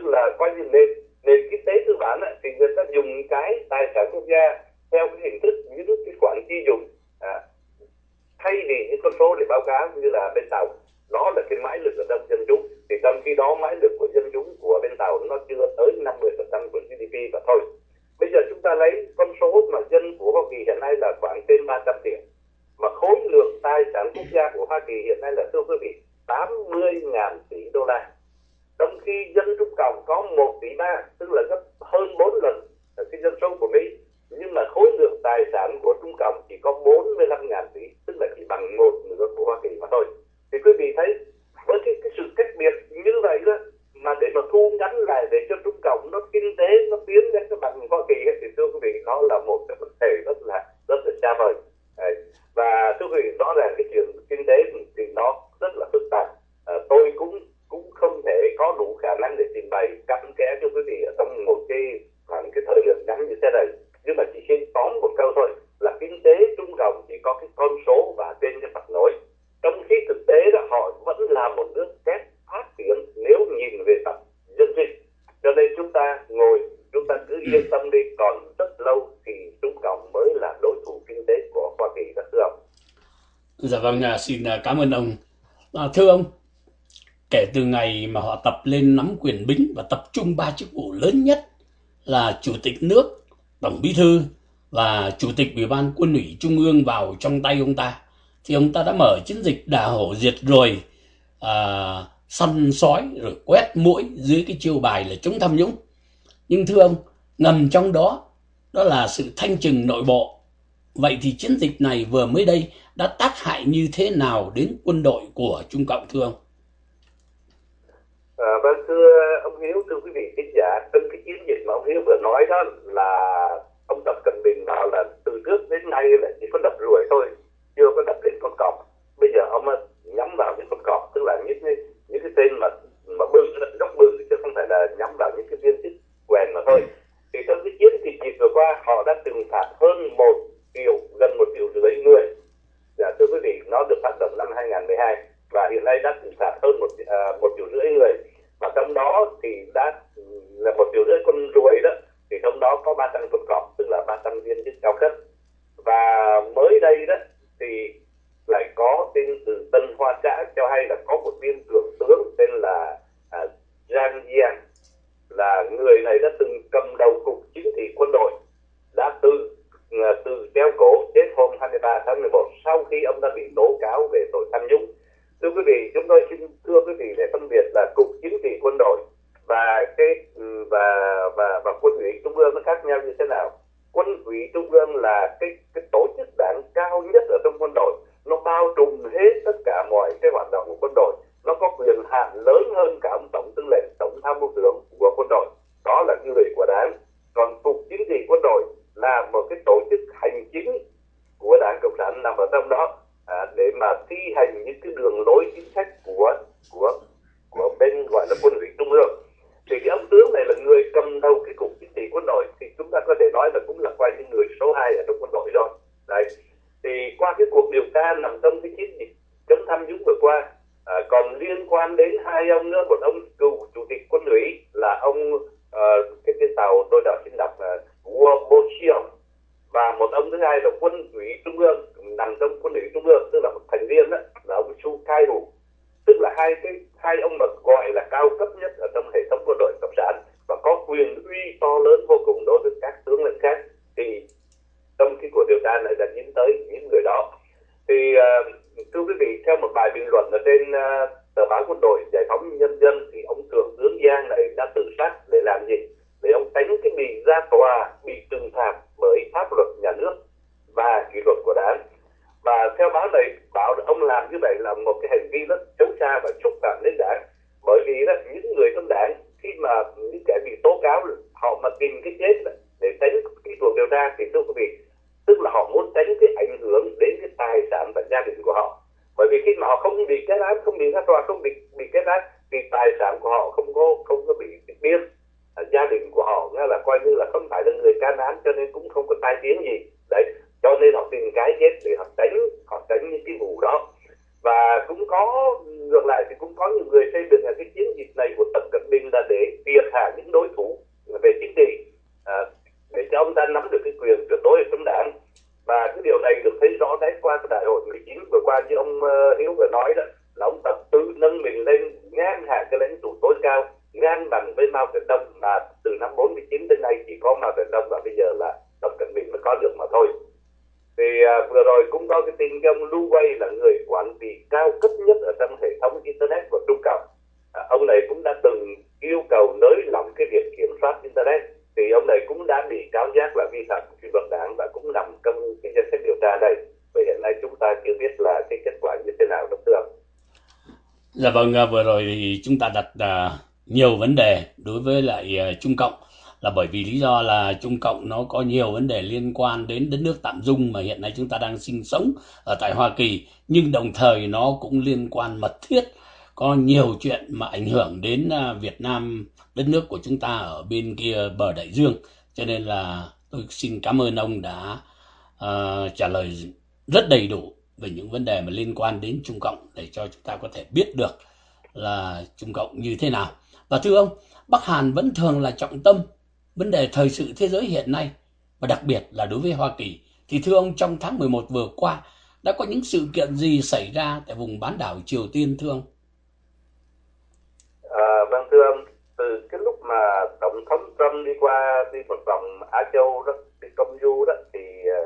số để báo cáo như là bên Tàu, nó là cái mãi lực ở trong dân chúng, thì trong khi đó mãi lực của dân chúng của bên Tàu nó chưa tới năm mươi phần trăm của giê đê pê và thôi. Bây giờ chúng ta lấy con số mà dân của Hoa Kỳ hiện nay là khoảng trên ba trăm triệu, mà khối lượng tài sản quốc gia của Hoa Kỳ hiện nay là, thưa quý vị, tám mươi nghìn tỷ đô la. Trong khi dân Trung Cộng có một tỷ ba, tức là gấp hơn bốn lần cái dân số của Mỹ, nhưng mà khối lượng tài sản của Trung Cộng chỉ có bốn mươi lăm nghìn tỷ, tức là chỉ bằng một nửa của Hoa Kỳ mà thôi. Thì quý vị thấy với cái, cái sự cách biệt như vậy đó, mà để mà thu ngắn lại để cho Trung Cộng nó kinh tế nó tiến đến cái bằng Hoa Kỳ ấy, thì thưa quý vị, nó là một cái vấn đề rất là rất là xa vời. Đấy. Và thưa quý vị, rõ ràng cái chuyện kinh tế thì nó rất là phức tạp. À, tôi cũng cũng không thể có đủ khả năng để trình bày cặn kẽ cho quý vị ở trong một cái khoảng cái thời lượng ngắn như thế này, nhưng mà chỉ xin tóm một câu thôi là kinh tế Trung Cộng chỉ có cái con số và trên cái mặt nổi, trong khi thực tế đó họ vẫn là một nước kép phát triển nếu nhìn về mặt dân sinh. Cho nên chúng ta ngồi, chúng ta cứ yên tâm đi, còn rất lâu thì Trung Cộng mới là đối thủ kinh tế của Hoa Kỳ đó, thưa ông. Dạ vâng, xin cảm ơn ông. À, thưa ông, kể từ ngày mà họ tập lên nắm quyền bính và tập trung ba chức vụ lớn nhất là Chủ tịch nước, Tổng Bí thư và Chủ tịch Ủy ban Quân ủy Trung ương vào trong tay ông ta, thì ông ta đã mở chiến dịch đả hổ diệt ruồi, à, săn sói rồi quét muỗi dưới cái chiêu bài là chống tham nhũng. Nhưng thưa ông, ngầm trong đó đó là sự thanh trừng nội bộ. Vậy thì chiến dịch này vừa mới đây đã tác hại như thế nào đến quân đội của Trung Cộng, thưa ông? À, vâng, thưa ông Hiếu, thưa quý vị khán giả, trong cái chiến dịch mà ông Hiếu vừa nói đó là ông Tập Cận Bình bảo là từ trước đến nay là chỉ có đập ruồi thôi, chưa có đập đến con cọp. Bây giờ ông nhắm vào những con cọp, tức là những cái những cái tên mà mà bự, góc bự, chứ không phải là nhắm vào những cái viên chức quèn mà thôi. Thì trong cái chiến dịch vừa qua họ đã trừng phạt hơn một triệu, gần một triệu rưỡi người. Dạ, thưa quý vị, nó được phát động năm hai nghìn không trăm mười hai và hiện nay đã trừng phạt hơn một à, một triệu rưỡi người. Và trong đó thì đã là một triệu rưỡi con ruồi đó, thì trong đó có ba trăm con cọp, tức là ba trăm viên chức cao cấp. Và mới đây đó thì lại có tin từ Tân Hoa Xã cho hay là có một viên thượng tướng tên là à, Zhang Jian, là người này đã từng cầm đầu cục chính trị quân đội, đã từ từ treo cổ chết hôm hai mươi ba tháng mười một sau khi ông đã bị tố cáo về tội tham nhũng. Thưa quý vị, chúng tôi xin thưa quý vị để phân biệt là cục chính trị quân đội và cái và và và quân ủy trung ương nó khác nhau như thế nào. Quân ủy trung ương là cái cái tổ chức đảng cao nhất ở trong quân đội, nó bao trùm hết tất cả mọi cái hoạt động của quân đội, nó có quyền hạn lớn hơn cả ông tổng tư lệnh, tổng tham mưu trưởng của quân đội, đó là người của đảng. Còn cục chính trị quân đội là một cái tổ chức hành chính của Đảng Cộng sản nằm ở trong đó, à, để mà thi hành những cái đường lối chính sách của của của bên gọi là quân ủy trung ương. Thì cái ông tướng này là người cầm đầu cái cục chính trị quân đội, thì chúng ta có thể nói là cũng là coi như người số hai ở trong quân đội rồi. Đấy. Thì qua cái cuộc điều tra nằm trong cái chiến dịch chống tham nhũng vừa qua, à, còn liên quan đến hai ông nữa, một ông cựu chủ tịch quân ủy là ông uh, cái cái tàu tôi đã xin đọc là Guo Boxiong, và một ông thứ hai là quân ủy trung ương, nằm trong quân ủy trung ương, tức là một thành viên đó là ông Chu Kai Hu, tức là hai cái hai ông mà gọi là cao cấp nhất ở trong hệ thống quân đội cộng sản và có quyền uy to lớn vô cùng đối với các tướng lĩnh khác. Thì trong cái cuộc điều tra này đã dính tới những người đó. Thì uh, thưa quý vị, theo một bài bình luận ở trên uh, tờ báo Quân đội Giải phóng Nhân dân, thì ông thượng tướng Giang này đã tự sát để làm gì? Để ông tránh cái bị ra tòa, bị trừng phạt bởi pháp luật nhà nước và kỷ luật của đảng. Và theo báo này bảo ông làm như vậy là một cái hành vi rất xấu xa và xúc phạm đến đảng, bởi vì đó, những người trong đảng khi mà những kẻ bị tố cáo họ mà tìm cái chết đó, để tránh cái cuộc điều tra, thì thưa quý vị, tức là họ muốn tránh cái ảnh hưởng đến cái tài sản và gia đình của họ. Bởi vì khi mà họ không bị kết án, không bị ra tòa, không bị bị kết án, thì tài sản của họ không có không có bị biên. À, gia đình của họ nghe là coi như là không phải là người can án, cho nên cũng không có tai tiếng gì. Đấy, cho nên họ tìm cái chết để họ tránh họ tránh những cái vụ đó. Và cũng có ngược lại thì cũng có nhiều người xây dựng là cái chiến dịch này của Tập Cận Bình là để triệt hạ những đối thủ về chính trị, à, để cho ông ta nắm được cái quyền tuyệt đối trong đảng. Và cái điều điều này được thấy rõ nét qua cái đại hội mười chín vừa qua, như ông uh, Hiếu vừa nói đó, là ông Tập tự nâng mình lên ngang hàng cái lãnh tụ tối cao, ngang bằng với Mao Trạch Đông, mà từ năm bốn mươi chín đến nay chỉ có Mao Trạch Đông và bây giờ là Tập Cận Bình mới có được mà thôi. Thì uh, vừa rồi cũng có cái tin cái ông Lu Wei là người quản trị cao cấp nhất ở trong hệ thống internet của Trung Cộng. À, ông này cũng đã từng yêu cầu nới lỏng cái việc kiểm soát internet, thì ông này cũng đã bị cáo giác là vi phạm kỷ luật đảng và cũng nằm trong cái danh sách điều tra đây. Vậy hiện nay chúng ta chưa biết là cái kết quả như thế nào đó thưa ông. Dạ vâng, vừa rồi thì chúng ta đặt uh, nhiều vấn đề đối với lại uh, Trung Cộng, là bởi vì lý do là Trung Cộng nó có nhiều vấn đề liên quan đến đất nước tạm dung mà hiện nay chúng ta đang sinh sống ở tại Hoa Kỳ, nhưng đồng thời nó cũng liên quan mật thiết, có nhiều chuyện mà ảnh hưởng đến uh, Việt Nam, đất nước của chúng ta ở bên kia bờ đại dương. Cho nên là tôi xin cảm ơn ông đã uh, trả lời rất đầy đủ về những vấn đề mà liên quan đến Trung Cộng để cho chúng ta có thể biết được là Trung Cộng như thế nào. Và thưa ông, Bắc Hàn vẫn thường là trọng tâm vấn đề thời sự thế giới hiện nay, và đặc biệt là đối với Hoa Kỳ. Thì thưa ông, trong tháng mười một vừa qua đã có những sự kiện gì xảy ra tại vùng bán đảo Triều Tiên thưa ông? À, vâng thưa ông, từ cái lúc mà Tổng thống Trump đi qua đi một vòng Á Châu đó, đi công du đó, thì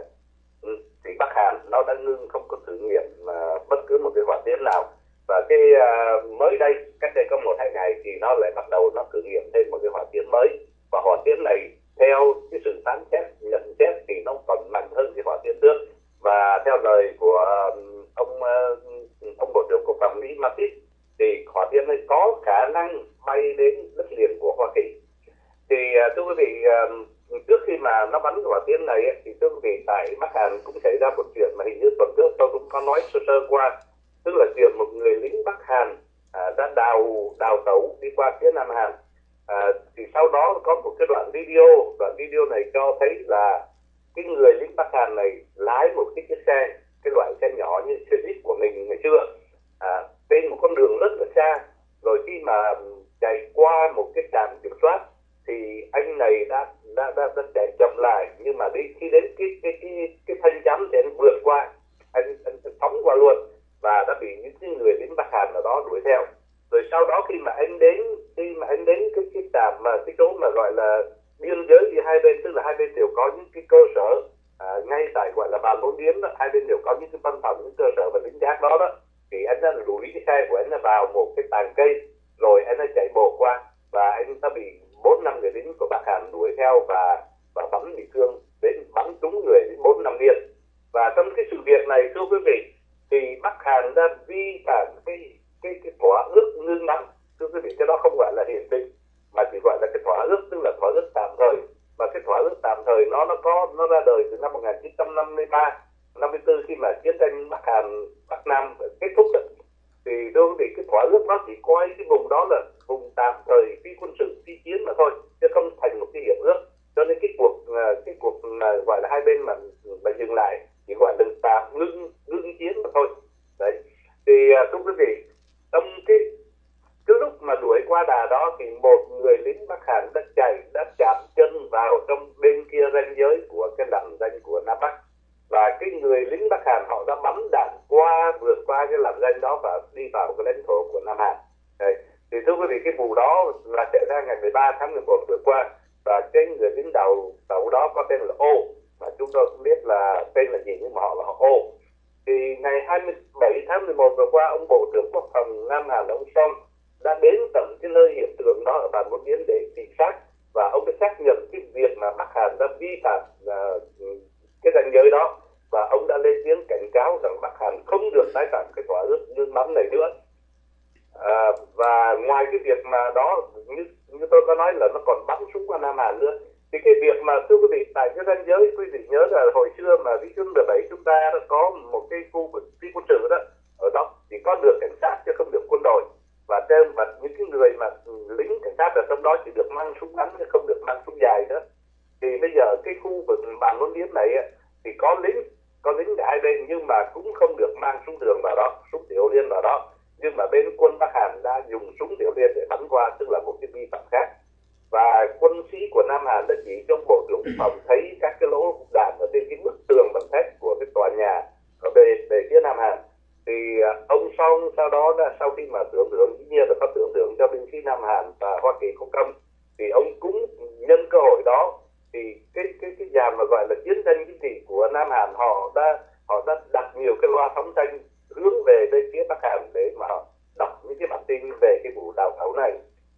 thì Bắc Hàn nó đã ngưng không có thử nghiệm uh, bất cứ một cái hỏa tiễn nào. Và cái uh, mới đây, cách đây có một hai ngày thì nó lại bắt đầu nó thử nghiệm thêm một cái hỏa tiễn mới. Và hỏa tiễn này theo cái sự phán xét, nhận xét thì nó còn mạnh hơn cái hỏa tiễn trước. Và theo lời của uh, ông uh, ông Bộ trưởng Quốc phòng Mỹ Mattis, thì hỏa tiễn này có khả năng bay đến đất liền của Hoa Kỳ. Thì uh, thưa quý vị, uh, trước khi mà nó bắn hỏa tiễn này ấy, thì thưa quý vị, tại Bắc Hàn cũng xảy ra một chuyện mà hình như tuần trước tôi cũng có nói sơ sơ qua, tức là chuyện một người lính Bắc Hàn à, đã đào đào tẩu đi qua phía Nam Hàn. À, thì sau đó có một cái đoạn video, đoạn video này cho thấy là cái người lính Bắc Hàn này lái một cái chiếc xe, cái loại xe nhỏ như xe Jeep của mình ngày xưa, à, trên một con đường rất là xa, rồi khi mà chạy qua một cái trạm kiểm soát thì anh này đã đã đã, đã chạy chậm lại, nhưng mà đi khi đến cái cái cái cái thanh chắn thì anh vượt qua, anh, anh, anh phóng qua luôn và đã bị những cái người lính Bắc Hàn ở đó đuổi theo. Rồi sau đó khi mà anh đến khi mà anh đến cái cái trạm mà cái chỗ mà gọi là biên giới thì hai bên, tức là hai bên đều có những cái cơ sở à, ngay tại gọi là bàn bốn điếm đó, hai bên đều có những cái văn phòng, những cơ sở và lính gác đó đó, thì anh đã đuổi cái xe của anh là vào một cái tàn cây, rồi anh đã chạy bộ qua và anh ta bị bốn năm người lính của Bắc Hàn đuổi theo và và bắn bị thương, đến bắn trúng người đến bốn năm viên. Và trong cái sự việc này thưa quý vị, thì Bắc Hàn đã vi phạm cái cái cái thỏa ước ngưng bắn. Thưa quý vị, cái đó không gọi là hiệp định mà chỉ gọi là cái thỏa ước, tức là thỏa ước tạm thời. Và cái thỏa ước tạm thời nó nó có nó ra đời từ năm một nghìn chín trăm năm mươi ba, năm mươi tư khi mà chiến tranh Bắc Hàn Bắc Nam kết thúc rồi. Thì thưa quý vị, cái thỏa ước nó chỉ coi cái vùng đó là vùng tạm thời phi quân sự phi chiến mà thôi, chứ không thành một cái hiệp ước. Cho nên cái cuộc cái cuộc mà gọi là hai bên mà mà dừng lại chỉ gọi là tạm ngưng ngưng chiến mà thôi. Đấy. Thì thưa quý vị, trong cái cái lúc mà đuổi qua đà đó thì một người lính Bắc Hàn đã chạy, đã chạm chân vào trong bên kia ranh giới của cái làn ranh của Nam Bắc, và cái người lính Bắc Hàn họ đã bắn đạn qua, vượt qua cái làn ranh đó và đi vào cái lãnh thổ của Nam Hàn. Đấy. Thì thưa quý vị, cái vụ đó là xảy ra ngày mười ba tháng mười một vừa qua, và cái người lính đầu tàu đó có tên là O, mà chúng tôi không biết là tên là gì nhưng mà họ là họ O. Thì ngày hai mươi bảy tháng mười một vừa qua, ông Bộ trưởng Quốc phòng Nam Hàn ông Song đã đến tận cái nơi hiện tượng đó ở bàn bốn điếm để thị sát, và ông đã xác nhận cái việc mà Bắc Hàn đã vi phạm uh, cái ranh giới đó, và ông đã lên tiếng cảnh cáo rằng Bắc Hàn không được tái phạm cái thỏa ước ngưng bắn này nữa. À, và ngoài cái việc mà đó, như, như tôi có nói là nó còn bắn súng qua Nam Hàn nữa, thì cái việc mà thưa quý vị, tại cái ranh giới, quý vị nhớ là hồi xưa mà Vĩ Xuyên mười bảy chúng ta đã có một cái khu vực phi quân sự đó, ở đó chỉ có được cảnh sát chứ không được quân đội, và trên và những cái người mà lính cảnh sát ở trong đó chỉ được mang súng ngắn chứ không được mang súng dài nữa. Thì bây giờ cái khu vực bàn bốn điếm này thì có lính có lính cả hai bên, nhưng mà cũng không được mang súng trường vào đó, súng tiểu liên vào đó. Nhưng mà bên quân Bắc Hàn đã dùng súng tiểu liên để bắn qua, tức là một cái vi phạm khác. Và quân sĩ của Nam Hàn đã chỉ trong Bộ trưởng Quốc phòng thấy các cái lỗ đạn ở trên cái bức tường bằng thép của cái tòa sau đó là sau khi mà tưởng tượng, dĩ nhiên là có tưởng tượng cho binh sĩ Nam Hàn và Hoa Kỳ không công, thì ông cũng nhân cơ hội đó thì cái cái cái dàn mà gọi là chiến tranh chính trị của Nam Hàn, họ đã họ đã đặt nhiều cái loa phóng thanh hướng về bên phía Bắc Hàn để mà họ đọc những cái bản tin về cái vụ đào pháo này.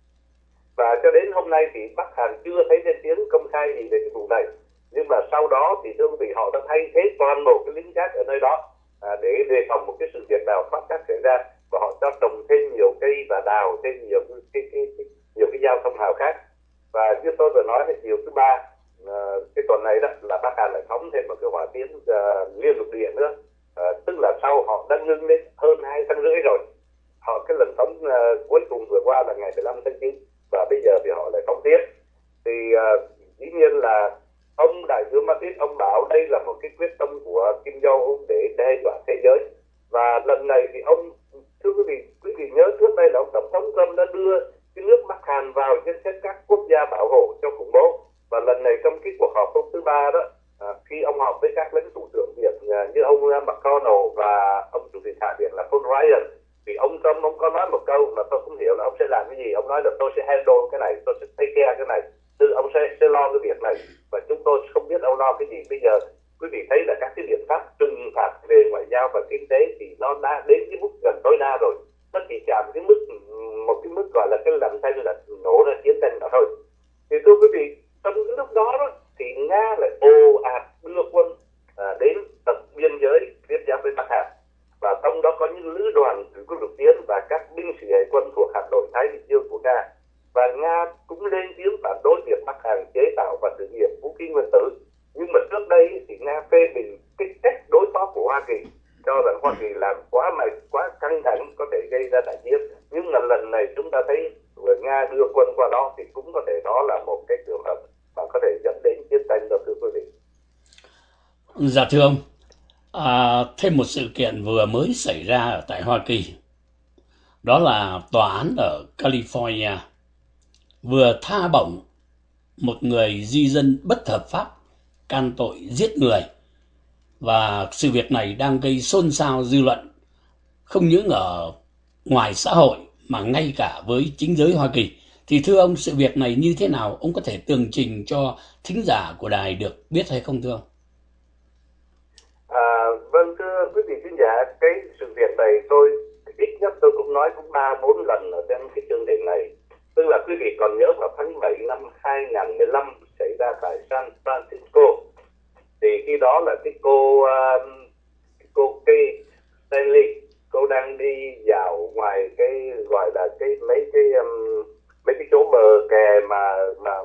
Và cho đến hôm nay thì Bắc Hàn chưa thấy lên tiếng công khai gì về cái vụ này, nhưng mà sau đó thì thưa quý vị, họ đã thay thế toàn bộ cái lính gác ở nơi đó à, để đề phòng một cái sự việc nào phát tác xảy ra, và họ cho trồng thêm nhiều cây và đào thêm nhiều cái, cái, cái, cái nhiều cái giao thông hào khác. Và như tôi vừa nói là chiều thứ ba à, cái tuần này đó là Bắc Hàn lại phóng thêm một cái hỏa tiễn à, liên lục địa nữa, à, tức là sau họ đã ngưng đến hơn hai tháng rưỡi rồi. Họ cái lần phóng à, cuối cùng vừa qua là ngày mười lăm tháng chín, và bây giờ thì họ lại phóng tiếp. Thì uh, dĩ nhiên là ông đại tướng Mattis, ông bảo đây là một cái quyết tâm của Kim Jong-un để đe dọa thế giới. Và lần này thì ông, thưa quý vị, quý vị nhớ trước đây là ông tổng thống Trump đã đưa cái nước Bắc Hàn vào danh sách các quốc gia bảo hộ cho khủng bố. Và lần này trong cái cuộc họp hôm thứ ba đó, à, khi ông họp với các lãnh tụ thượng viện như ông McConnell và ông chủ tịch hạ viện là Paul Ryan, thì ông Trump ông có nói một câu mà tôi không hiểu là ông sẽ làm cái gì. Ông nói là tôi sẽ handle cái này, tôi sẽ take care cái này, tức ông sẽ, sẽ lo cái việc này, và chúng tôi không biết ông lo cái gì. Bây giờ quý vị thấy là các cái biện pháp trừng phạt về ngoại giao và kinh tế thì nó đã đến cái mức gần tối đa rồi, nó chỉ chạm cái mức một cái mức gọi là cái lầm thanh là nổ ra chiến tranh đó thôi. Thì thưa quý vị, trong cái lúc đó, đó thì Nga lại ồ ạt đưa quân à, đến tận biên giới tiếp giáp với Bắc Hàn, và trong đó có những lữ đoàn thủy quân lục chiến và các binh sĩ hải quân thuộc hạm đội Thái Bình Dương của Nga. Và Nga cũng lên tiếng phản đối việc Bắc Hàn chế tạo và thử nghiệm vũ khí nguyên tử. Nhưng mà trước đây thì Nga phê bình cái cách đối phó của Hoa Kỳ, cho rằng Hoa Kỳ làm quá mạnh, quá căng thẳng, có thể gây ra đại chiến. Nhưng mà lần này chúng ta thấy Nga đưa quân qua đó thì cũng có thể đó là một cái trường hợp mà có thể dẫn đến chiến tranh đó, thưa quý vị. Dạ thưa ông, à, thêm một sự kiện vừa mới xảy ra ở tại Hoa Kỳ, đó là tòa án ở California vừa tha bổng một người di dân bất hợp pháp can tội giết người. Và sự việc này đang gây xôn xao dư luận, không những ở ngoài xã hội mà ngay cả với chính giới Hoa Kỳ. Thì thưa ông, sự việc này như thế nào? Ông có thể tường trình cho thính giả của đài được biết hay không thưa ông? À, vâng, thưa quý vị khán giả, cái sự việc này tôi ít nhất tôi cũng nói cũng ba bốn lần ở trên cái chương trình này. Tức là quý vị còn nhớ vào tháng bảy năm hai nghìn không trăm mười lăm xảy ra tại San Francisco, thì khi đó là cái cô uh, cô Kay Stanley, cô đang đi dạo ngoài cái gọi là cái mấy cái um, mấy cái chỗ bờ kè mà mà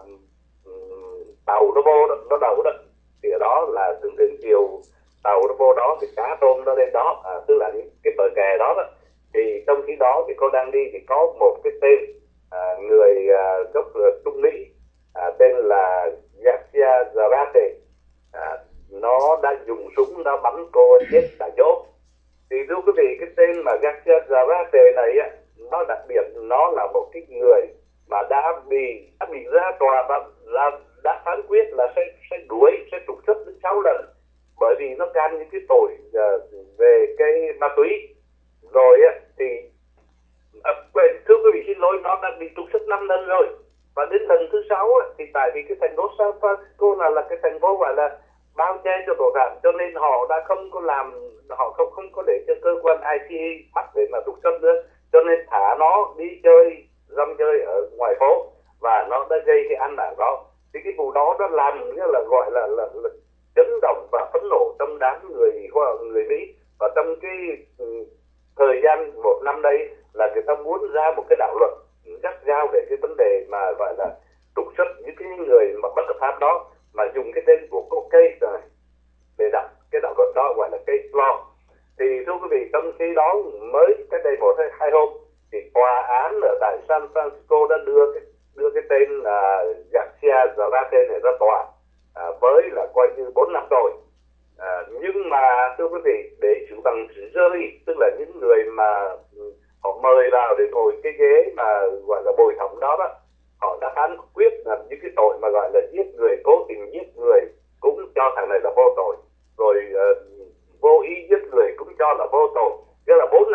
um, tàu nó vô đó, nó đậu đó, thì ở đó là thường thường chiều tàu nó vô đó thì cá tôm nó lên đó, à, tức là cái bờ kè đó đó. Thì trong khi đó thì cô đang đi thì có một cái tên à, người à, gốc Trung Mỹ à, tên là Garcia Zarate, à, nó đã dùng súng nó bắn cô chết tại chỗ. Thì thưa quý vị, cái tên mà Garcia Zarate này á, nó đặc biệt nó là một cái người mà đã bị đã bị ra tòa và đã, đã phán quyết là sẽ sẽ đuổi, sẽ trục xuất đến sáu lần, bởi vì nó can những cái tội uh, về cái ma túy. Rồi á thì à, thưa quý vị xin lỗi, nó đã bị trục xuất năm lần rồi, và đến lần thứ sáu á, thì tại vì cái thành phố San Francisco là là cái thành phố gọi là bao che cho tội phạm, cho nên họ đã không có làm, họ không không có để cho cơ quan I C A bắt để mà trục xuất nữa, cho nên thả nó đi chơi rong chơi ở ngoài phố, và nó đã gây cái án mạng đó. Thì cái vụ đó nó làm như là gọi là, là, là chấn động và phẫn nộ trong đám người người Mỹ. Và trong cái um, thời gian một năm đây là người ta muốn ra một cái đạo luật gắt gao về cái vấn đề mà gọi là trục xuất những cái người mà bất hợp pháp đó, mà dùng cái tên của cô Kay rồi để đặt cái đạo luật đó gọi là case law. Thì thưa quý vị, trong khi đó mới cái đây một hay hai hôm thì tòa án ở tại San Francisco đã đưa cái đưa cái tên là uh, Garcia Zarate này ra tòa à, với là coi như bốn năm rồi. À, nhưng mà thưa quý vị, để chịu bằng sự rơi, tức là những người mà họ mời vào để ngồi cái ghế mà gọi là bồi thẩm đó đó, họ đã phán quyết là những cái tội mà gọi là giết người, cố tình giết người cũng cho thằng này là vô tội, rồi uh, vô ý giết người cũng cho là vô tội, nghĩa là bốn năm tội để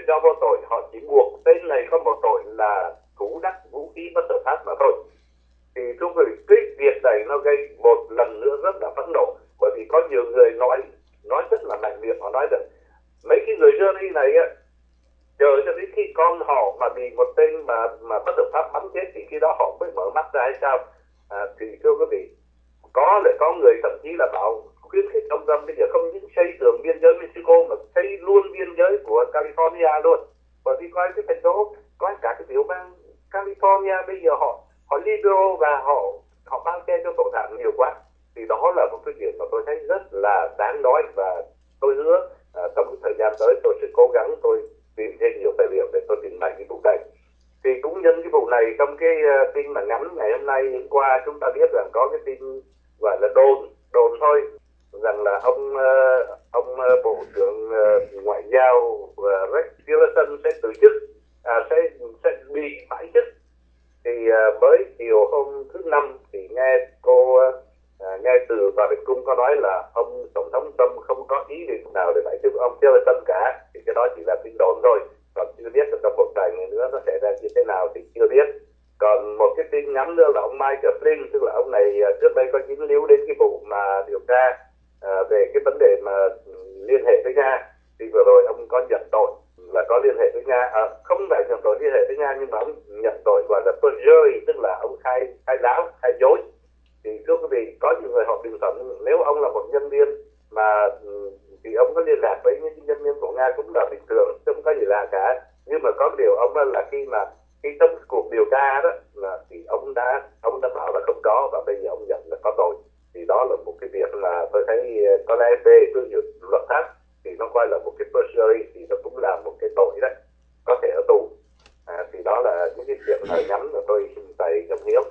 cho vô tội, họ chỉ buộc tên này có một tội là thủ đắc vũ khí bất hợp pháp mà thôi. Thì thưa quý vị, cái việc này nó gây một lần nữa rất là phẫn nộ, bởi vì có nhiều người nói nói rất là mạnh miệng, họ nói rằng mấy cái người rơ đi này á, chờ cho đến khi con họ mà bị một tên mà mà bất hợp pháp bắn chết thì khi đó họ mới mở mắt ra hay sao? À, thì thưa quý vị, có lại có người thậm chí là bảo khuyến khích ông Trump bây giờ không những xây tường biên giới Mexico mà xây luôn biên giới của California luôn, bởi vì coi cái thành phố, coi cả cái tiểu bang California bây giờ họ họ liberal và họ họ bao che cho tội phạm nhiều quá. Thì đó là một cái chuyện mà tôi thấy rất là đáng nói, và tôi hứa à, trong cái thời gian tới tôi sẽ cố gắng tôi tìm thêm nhiều tài liệu để tôi trình bày cái vụ này. Thì cũng nhân cái vụ này, trong cái uh, tin mà ngắn ngày hôm nay hôm qua chúng ta biết rằng có cái tin gọi là đồn đồn thôi, rằng là ông uh, ông uh, bộ trưởng uh, ngoại giao uh, Rex Tillerson sẽ từ chức, à, sẽ sẽ bị phải chức. Thì uh, mới chiều hôm thứ năm thì nghe cô uh, nghe từ Tòa Bạch Cung có nói là ông tổng thống Trump không có ý định nào để phải chức ông Tillerson cả. Thì cái đó chỉ là tin đồn thôi, còn chưa biết là trong một vài ngày nữa nó sẽ ra như thế nào thì chưa biết. Còn một cái tin ngắn nữa là ông Michael Flynn, tức là ông này trước đây có dính líu đến cái vụ mà điều tra uh, về cái vấn đề mà liên hệ với Nga. Thì vừa rồi ông có nhận tội là có liên hệ với Nga, à, không phải nhận tội liên hệ với Nga nhưng mà ông nhận tội gọi là perjury, tức là ông khai khai láo, khai dối. Thì thưa quý vị, có những người họ bình luận nếu ông là một nhân viên mà thì ông có liên lạc với những nhân viên của Nga cũng là bình thường, không có gì lạ cả. Nhưng mà có điều ông là khi mà khi trong cuộc điều tra đó là thì ông đã ông đã bảo là không có, và bây giờ ông nhận là có tội. Thì đó là một cái việc mà tôi thấy có lẽ về phương diện luật pháp thì nó coi là một cái perjury, thì nó cũng là một cái tội đấy, có thể ở tù. À, thì đó là những cái chuyện lời nhắn mà tôi xin bày trong hiếu.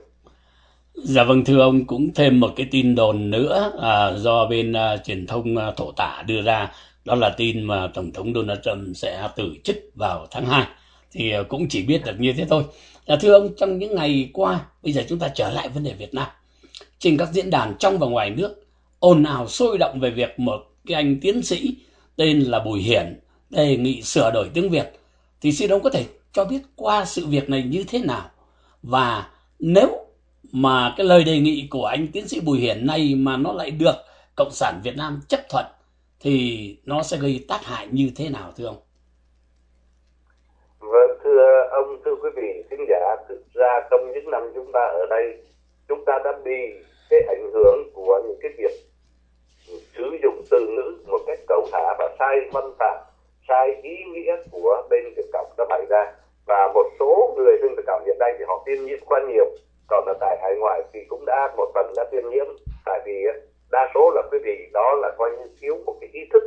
Dạ vâng, thưa ông, cũng thêm một cái tin đồn nữa à, do bên à, truyền thông à, thổ tả đưa ra, đó là tin mà Tổng thống Donald Trump sẽ từ chức vào tháng hai. Thì à, cũng chỉ biết được như thế thôi. À, thưa ông, trong những ngày qua, bây giờ chúng ta trở lại vấn đề Việt Nam. Trên các diễn đàn trong và ngoài nước, ồn ào sôi động về việc một cái anh tiến sĩ tên là Bùi Hiển đề nghị sửa đổi tiếng Việt. Thì xin ông có thể cho biết qua sự việc này như thế nào? Và nếu mà cái lời đề nghị của anh tiến sĩ Bùi Hiển này mà nó lại được Cộng sản Việt Nam chấp thuận thì nó sẽ gây tác hại như thế nào thưa ông? Vâng, thưa ông, thưa quý vị khán giả, thực ra trong những năm chúng ta ở đây, chúng ta đã bị cái ảnh hưởng của những cái việc sử dụng từ ngữ một cách cẩu thả và sai văn phạm, sai ý nghĩa của bên Việt Cộng đã bày ra. Và một số người bên Việt Cộng hiện nay thì họ tiêm nhiễm quá nhiều, còn ở tại hải ngoại thì cũng đã một phần đã tiêm nhiễm, tại vì đa số là quý vị đó là coi như thiếu một cái ý thức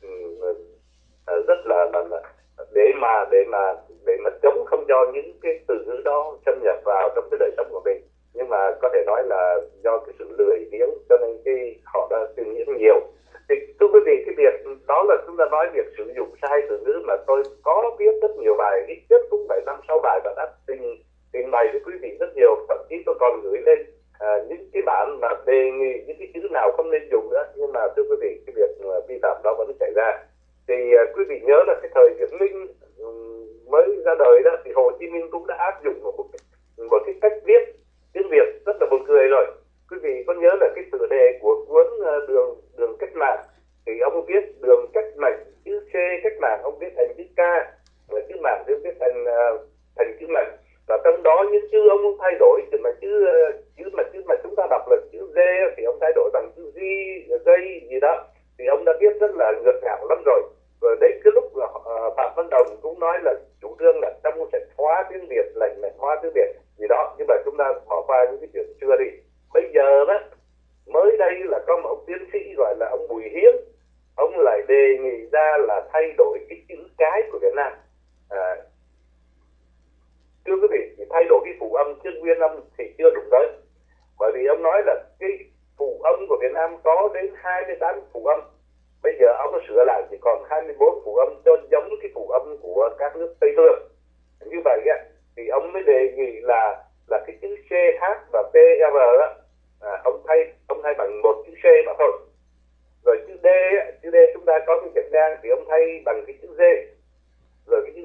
rất là, là, là để mà để mà để mà chống không cho những cái từ ngữ đó xâm nhập vào trong cái đời sống của mình. Nhưng mà có thể nói là do cái sự lười biếng cho nên cái họ đã tiêm nhiễm nhiều. Thì thưa quý vị, cái việc đó là chúng ta nói việc sử dụng sai từ ngữ mà tôi có viết rất nhiều bài, ít nhất cũng phải năm sáu bài và đã trình trình bày với quý vị rất nhiều, thậm chí tôi còn gửi lên à, những cái bản mà đề nghị những cái chữ nào không nên dùng nữa. Nhưng mà thưa quý vị, cái việc vi phạm đó vẫn xảy ra. Thì à, quý vị nhớ là cái thời Việt Minh um, mới ra đời đó thì Hồ Chí Minh cũng đã áp dụng một, một, một cái cách viết tiếng Việt rất là buồn cười rồi. Quý vị có nhớ là cái tựa đề của cuốn uh, đường đường cách mạng thì ông viết đường cách mệnh, chữ C cách mạng ông viết thành chữ K, và chữ mạng thì viết thành uh, thành chữ mệnh. Và trong đó những chữ ông cũng thay đổi, từ mà chữ chữ mà chữ mà chúng ta đọc là chữ D thì ông thay đổi bằng chữ G, dây gì đó, thì ông đã viết rất là ngược ngạo lắm rồi. Rồi đấy cái lúc là uh, Phạm Văn Đồng cũng nói là chủ trương là trong sẽ hóa tiếng Việt, lành mạnh hóa tiếng Việt gì đó, nhưng mà chúng ta bỏ qua những cái chuyện xưa đi. Bây giờ đó mới đây là có một ông tiến sĩ gọi là ông Bùi Hiến, ông lại đề nghị ra là thay đổi cái chữ cái của Việt Nam. À, thưa quý vị, thì thay đổi cái phụ âm chứ nguyên âm thì chưa đúng đấy, bởi vì ông nói là cái phụ âm của Việt Nam có đến hai mươi tám phụ âm, bây giờ ông sửa lại chỉ còn hai mươi bốn phụ âm cho giống cái phụ âm của các nước Tây phương. Như vậy thì ông mới đề nghị là là cái chữ C, H và P, R đó, à, ông thay ông thay bằng một chữ C mà thôi. Rồi chữ D, chữ D chúng ta có cái Việt Nam thì ông thay bằng cái chữ D. Rồi cái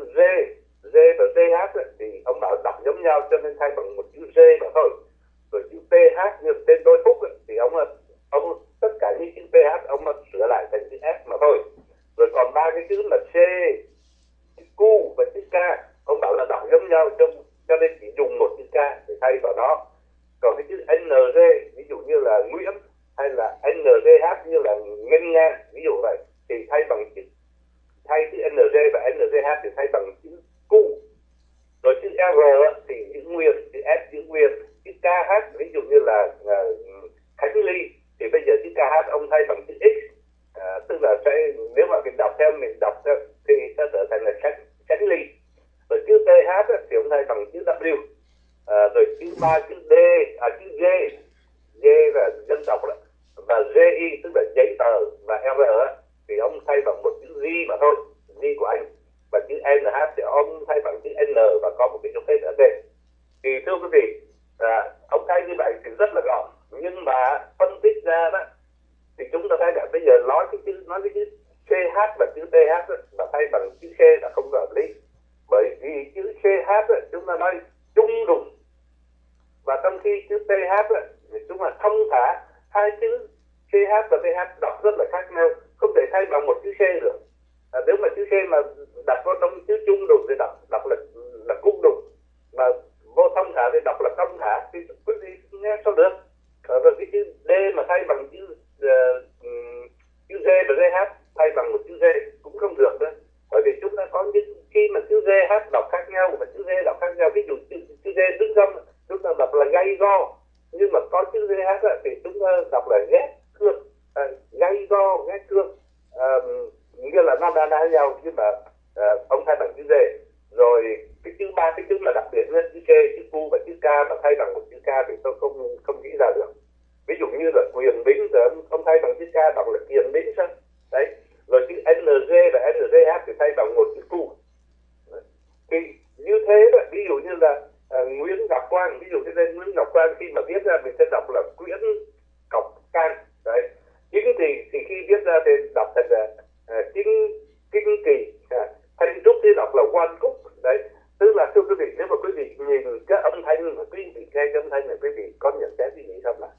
cái chữ là C, chữ Q và chữ K. Ông bảo là đọc giống nhau, cho, cho nên chỉ dùng một chữ K để thay vào đó. Còn cái chữ en rờ, ví dụ như là Nguyễn, hay là en rờ hát như là nghênh ngang, ví dụ vậy, thì thay bằng chữ thay chữ en rờ và en rờ hát thì thay bằng chữ Q. Rồi chữ R thì chữ Nguyên, chữ S chữ Nguyên, chữ ca hát ví dụ như là uh, Khánh Ly thì bây giờ chữ ca hát ông thay bằng chữ X, à, tức là sẽ nếu mà mình đọc theo mình đọc theo thì sẽ trở thành là Khánh, Khánh Ly. Rồi chữ tê hát thì ông thay bằng chữ W, à, rồi chữ ba chữ D, à chữ G, G là dân tộc đó, và giê i tức là giấy tờ, và R thì ông thay bằng một chữ G mà thôi, G của anh. Và chữ en hát thì ông thay bằng chữ N và có một cái dấu phẩy ở đây. Thì thưa quý vị, à, ông thay như vậy thì rất là gọn, nhưng mà phân tích ra đó thì chúng ta thấy là bây giờ nói cái chữ nói cái chữ xê hát và chữ tê hát đó, và thay bằng chữ C là không hợp lý, bởi vì chữ xê hát đó, chúng ta nói chung đụng, và trong khi chữ tê hát đó, thì chúng ta thông thả. Hai chữ xê hát và tê hát đọc rất là khác nhau, không thể thay bằng một chữ C được. À, nếu mà chữ C mà đặt vào trong chữ chung đụng thì đọc đọc là là cung đụng, mà vô thông thả thì đọc là công thả, thì quý vị nghe sao được. À, rồi cái chữ D mà thay bằng chữ uh, chữ G và giê hát thay bằng một chữ G cũng không được nữa, bởi vì chúng ta có những khi mà chữ giê hát đọc khác nhau và chữ G đọc khác nhau. Ví dụ chữ, chữ G đứng gông chúng ta đọc là gay go, nhưng mà có chữ giê hát thì chúng ta đọc là ghét cương, à, gay go ghét cương, à, nghĩa là nó đã đá nhau, nhưng mà à, ông thay bằng chữ D. Rồi cái chữ ba cái chữ là đặc biệt nhất, chữ K, chữ Q và chữ K mà thay bằng một chữ K thì tôi không không nghĩ ra được. Ví dụ như là quyền bính thì ông thay bằng chữ K đọc là kiền bính sao đấy. Rồi chữ en rờ và en rờ hát thì thay bằng một chữ Q. Thì như thế đó, ví dụ như là à, Nguyễn Ngọc Quang, ví dụ như tên Nguyễn Ngọc Quang khi mà viết ra mình sẽ đọc là Nguyễn Ngọc Can đấy. Chính thì thì khi viết ra thì đọc thành là à, chính kinh kỳ, à, Thanh Trúc thì đọc là Quan Cúc đấy. Tức là thưa quý vị, nếu mà quý vị nhìn cái âm thanh mà quý vị nghe cái âm thanh này, quý vị có nhận xét gì không nào?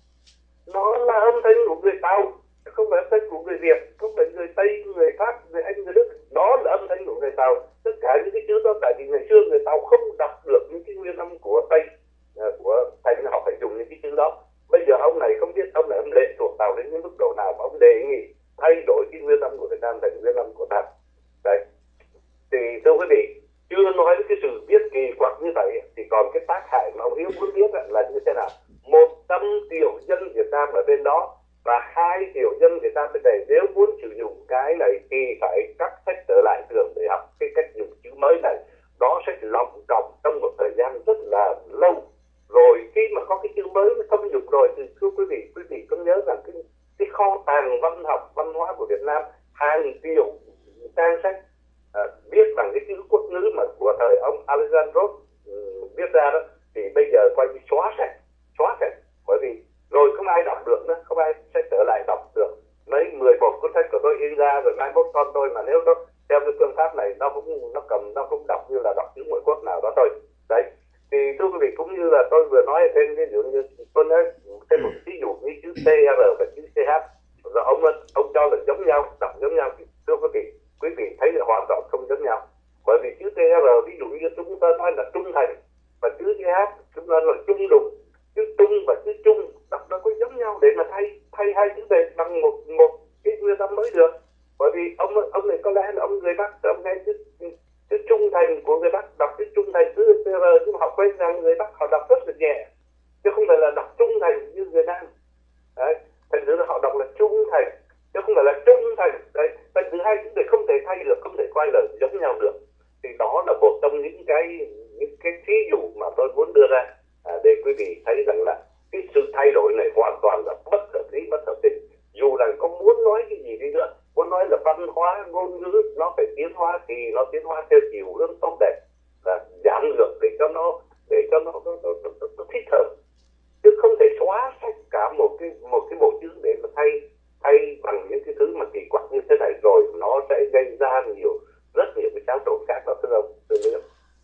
Nó là âm thanh của người Tàu, không phải âm thanh của người Việt, không phải người Tây, người Pháp, người Anh, người Đức. Đó là âm thanh của người Tàu. Tất cả những cái chữ đó, tại vì ngày xưa người Tàu không đọc được những cái nguyên âm của Tây, à, của Thành, họ phải dùng những cái chữ đó. Bây giờ ông này không biết ông này ông lệ thuộc Tàu đến những mức độ nào mà ông đề nghị thay đổi cái nguyên âm của Việt Nam thành nguyên âm của Tàu. Đấy. Thì thưa quý vị, chưa nói cái sự viết kỳ quặc như vậy thì còn cái tác hại mà ông Hiếu muốn biết là như thế nào. Một trăm triệu dân Việt Nam ở bên đó và hai triệu dân Việt Nam bên này, nếu muốn sử dụng cái này thì phải cắt sách trở lại trường để học cái cách dùng chữ mới này. Đó sẽ lòng trọng trong một thời gian rất là lâu. Rồi khi mà có cái chữ mới nó thông dụng rồi thì thưa quý vị, quý vị có nhớ rằng cái, cái kho tàng văn học, văn hóa của Việt Nam hàng triệu trang sách à, viết bằng cái chữ quốc ngữ mà của thời ông Alexandros um, viết ra đó, thì bây giờ quay đi xóa sạch, xóa sạch, bởi vì rồi không ai đọc được nữa, không ai sẽ trở lại đọc được. Mấy mười một cuốn sách của tôi in ra rồi mai mốt con tôi mà nếu nó theo cái phương pháp này nó cũng nó cầm nó cũng đọc như là đọc chữ ngoại quốc nào đó thôi. Đấy. Thì thưa quý vị, cũng như là tôi vừa nói thêm, ví dụ như tôi nói thêm một ví dụ như chữ tê rờ và chữ xê hát, rồi ông ông cho là giống nhau, đọc giống nhau. Thưa quý vị, quý vị thấy là hoàn toàn không giống nhau, bởi vì chữ tê rờ ví dụ như chúng ta nói là trung thành, và chữ xê hát chúng ta là trung đụng. Chữ trung và chữ trung đọc nó có giống nhau để mà thay thay hai chữ này bằng một một cái nguyên âm mới được. Bởi vì ông ông này có lẽ là ông người Bắc, ông nghe chữ chữ trung thành của người Bắc đọc chữ trung thành chữ tê rờ, nhưng mà họ quên rằng người Bắc họ đọc rất là nhẹ, chứ không phải là đọc trung thành như người Nam. Đấy, thành ra họ đọc là trung thành chứ không phải là trung thành. Đấy, thành thứ hai chữ này không thể thay được, không thể quay lời giống nhau được. Thì đó là một trong những cái những cái thí dụ mà tôi muốn đưa ra à, để quý vị thấy rằng là cái sự thay đổi này hoàn toàn là bất hợp lý, bất hợp tình. Dù rằng có muốn nói cái gì đi nữa, muốn nói là văn hóa ngôn ngữ nó phải tiến hóa thì nó tiến hóa theo chiều hướng tốt đẹp, là giảm ngược để cho nó để cho nó, nó, nó, nó, nó thích hợp, chứ không thể xóa sạch cả một cái một cái bộ chữ để mà thay thay bằng những cái thứ mà kỳ quặc như thế này, rồi nó sẽ gây ra nhiều rất nhiều cái xáo trộn khác đó, thưa ông. Thưa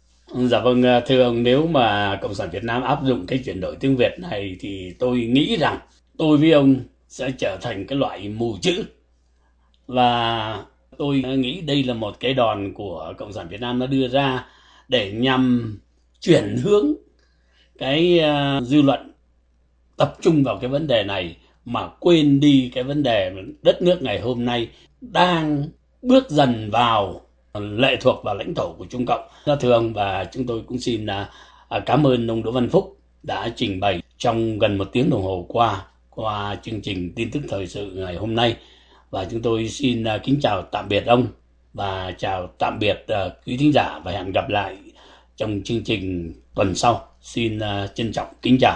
Dạ vâng, thưa ông, nếu mà Cộng sản Việt Nam áp dụng cái chuyển đổi tiếng Việt này thì tôi nghĩ rằng tôi với ông sẽ trở thành cái loại mù chữ. Và tôi nghĩ đây là một cái đòn của Cộng sản Việt Nam nó đưa ra để nhằm chuyển hướng cái uh, dư luận tập trung vào cái vấn đề này mà quên đi cái vấn đề đất nước ngày hôm nay đang bước dần vào lệ thuộc vào lãnh thổ của Trung Cộng. Thưa ông, và chúng tôi cũng xin uh, cảm ơn ông Đỗ Văn Phúc đã trình bày trong gần một tiếng đồng hồ qua qua chương trình tin tức thời sự ngày hôm nay. Và chúng tôi xin uh, kính chào tạm biệt ông và chào tạm biệt uh, quý thính giả, và hẹn gặp lại trong chương trình tuần sau. Xin uh, trân trọng kính chào.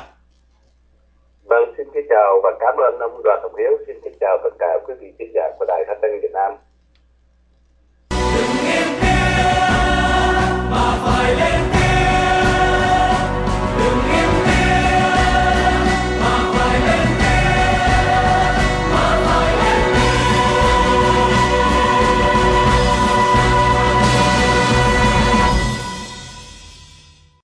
Vâng, xin kính chào và cảm ơn ông Đoàn Hồng Hiếu. Xin kính chào tất cả quý vị khán giả của Đài Phát thanh Việt Nam.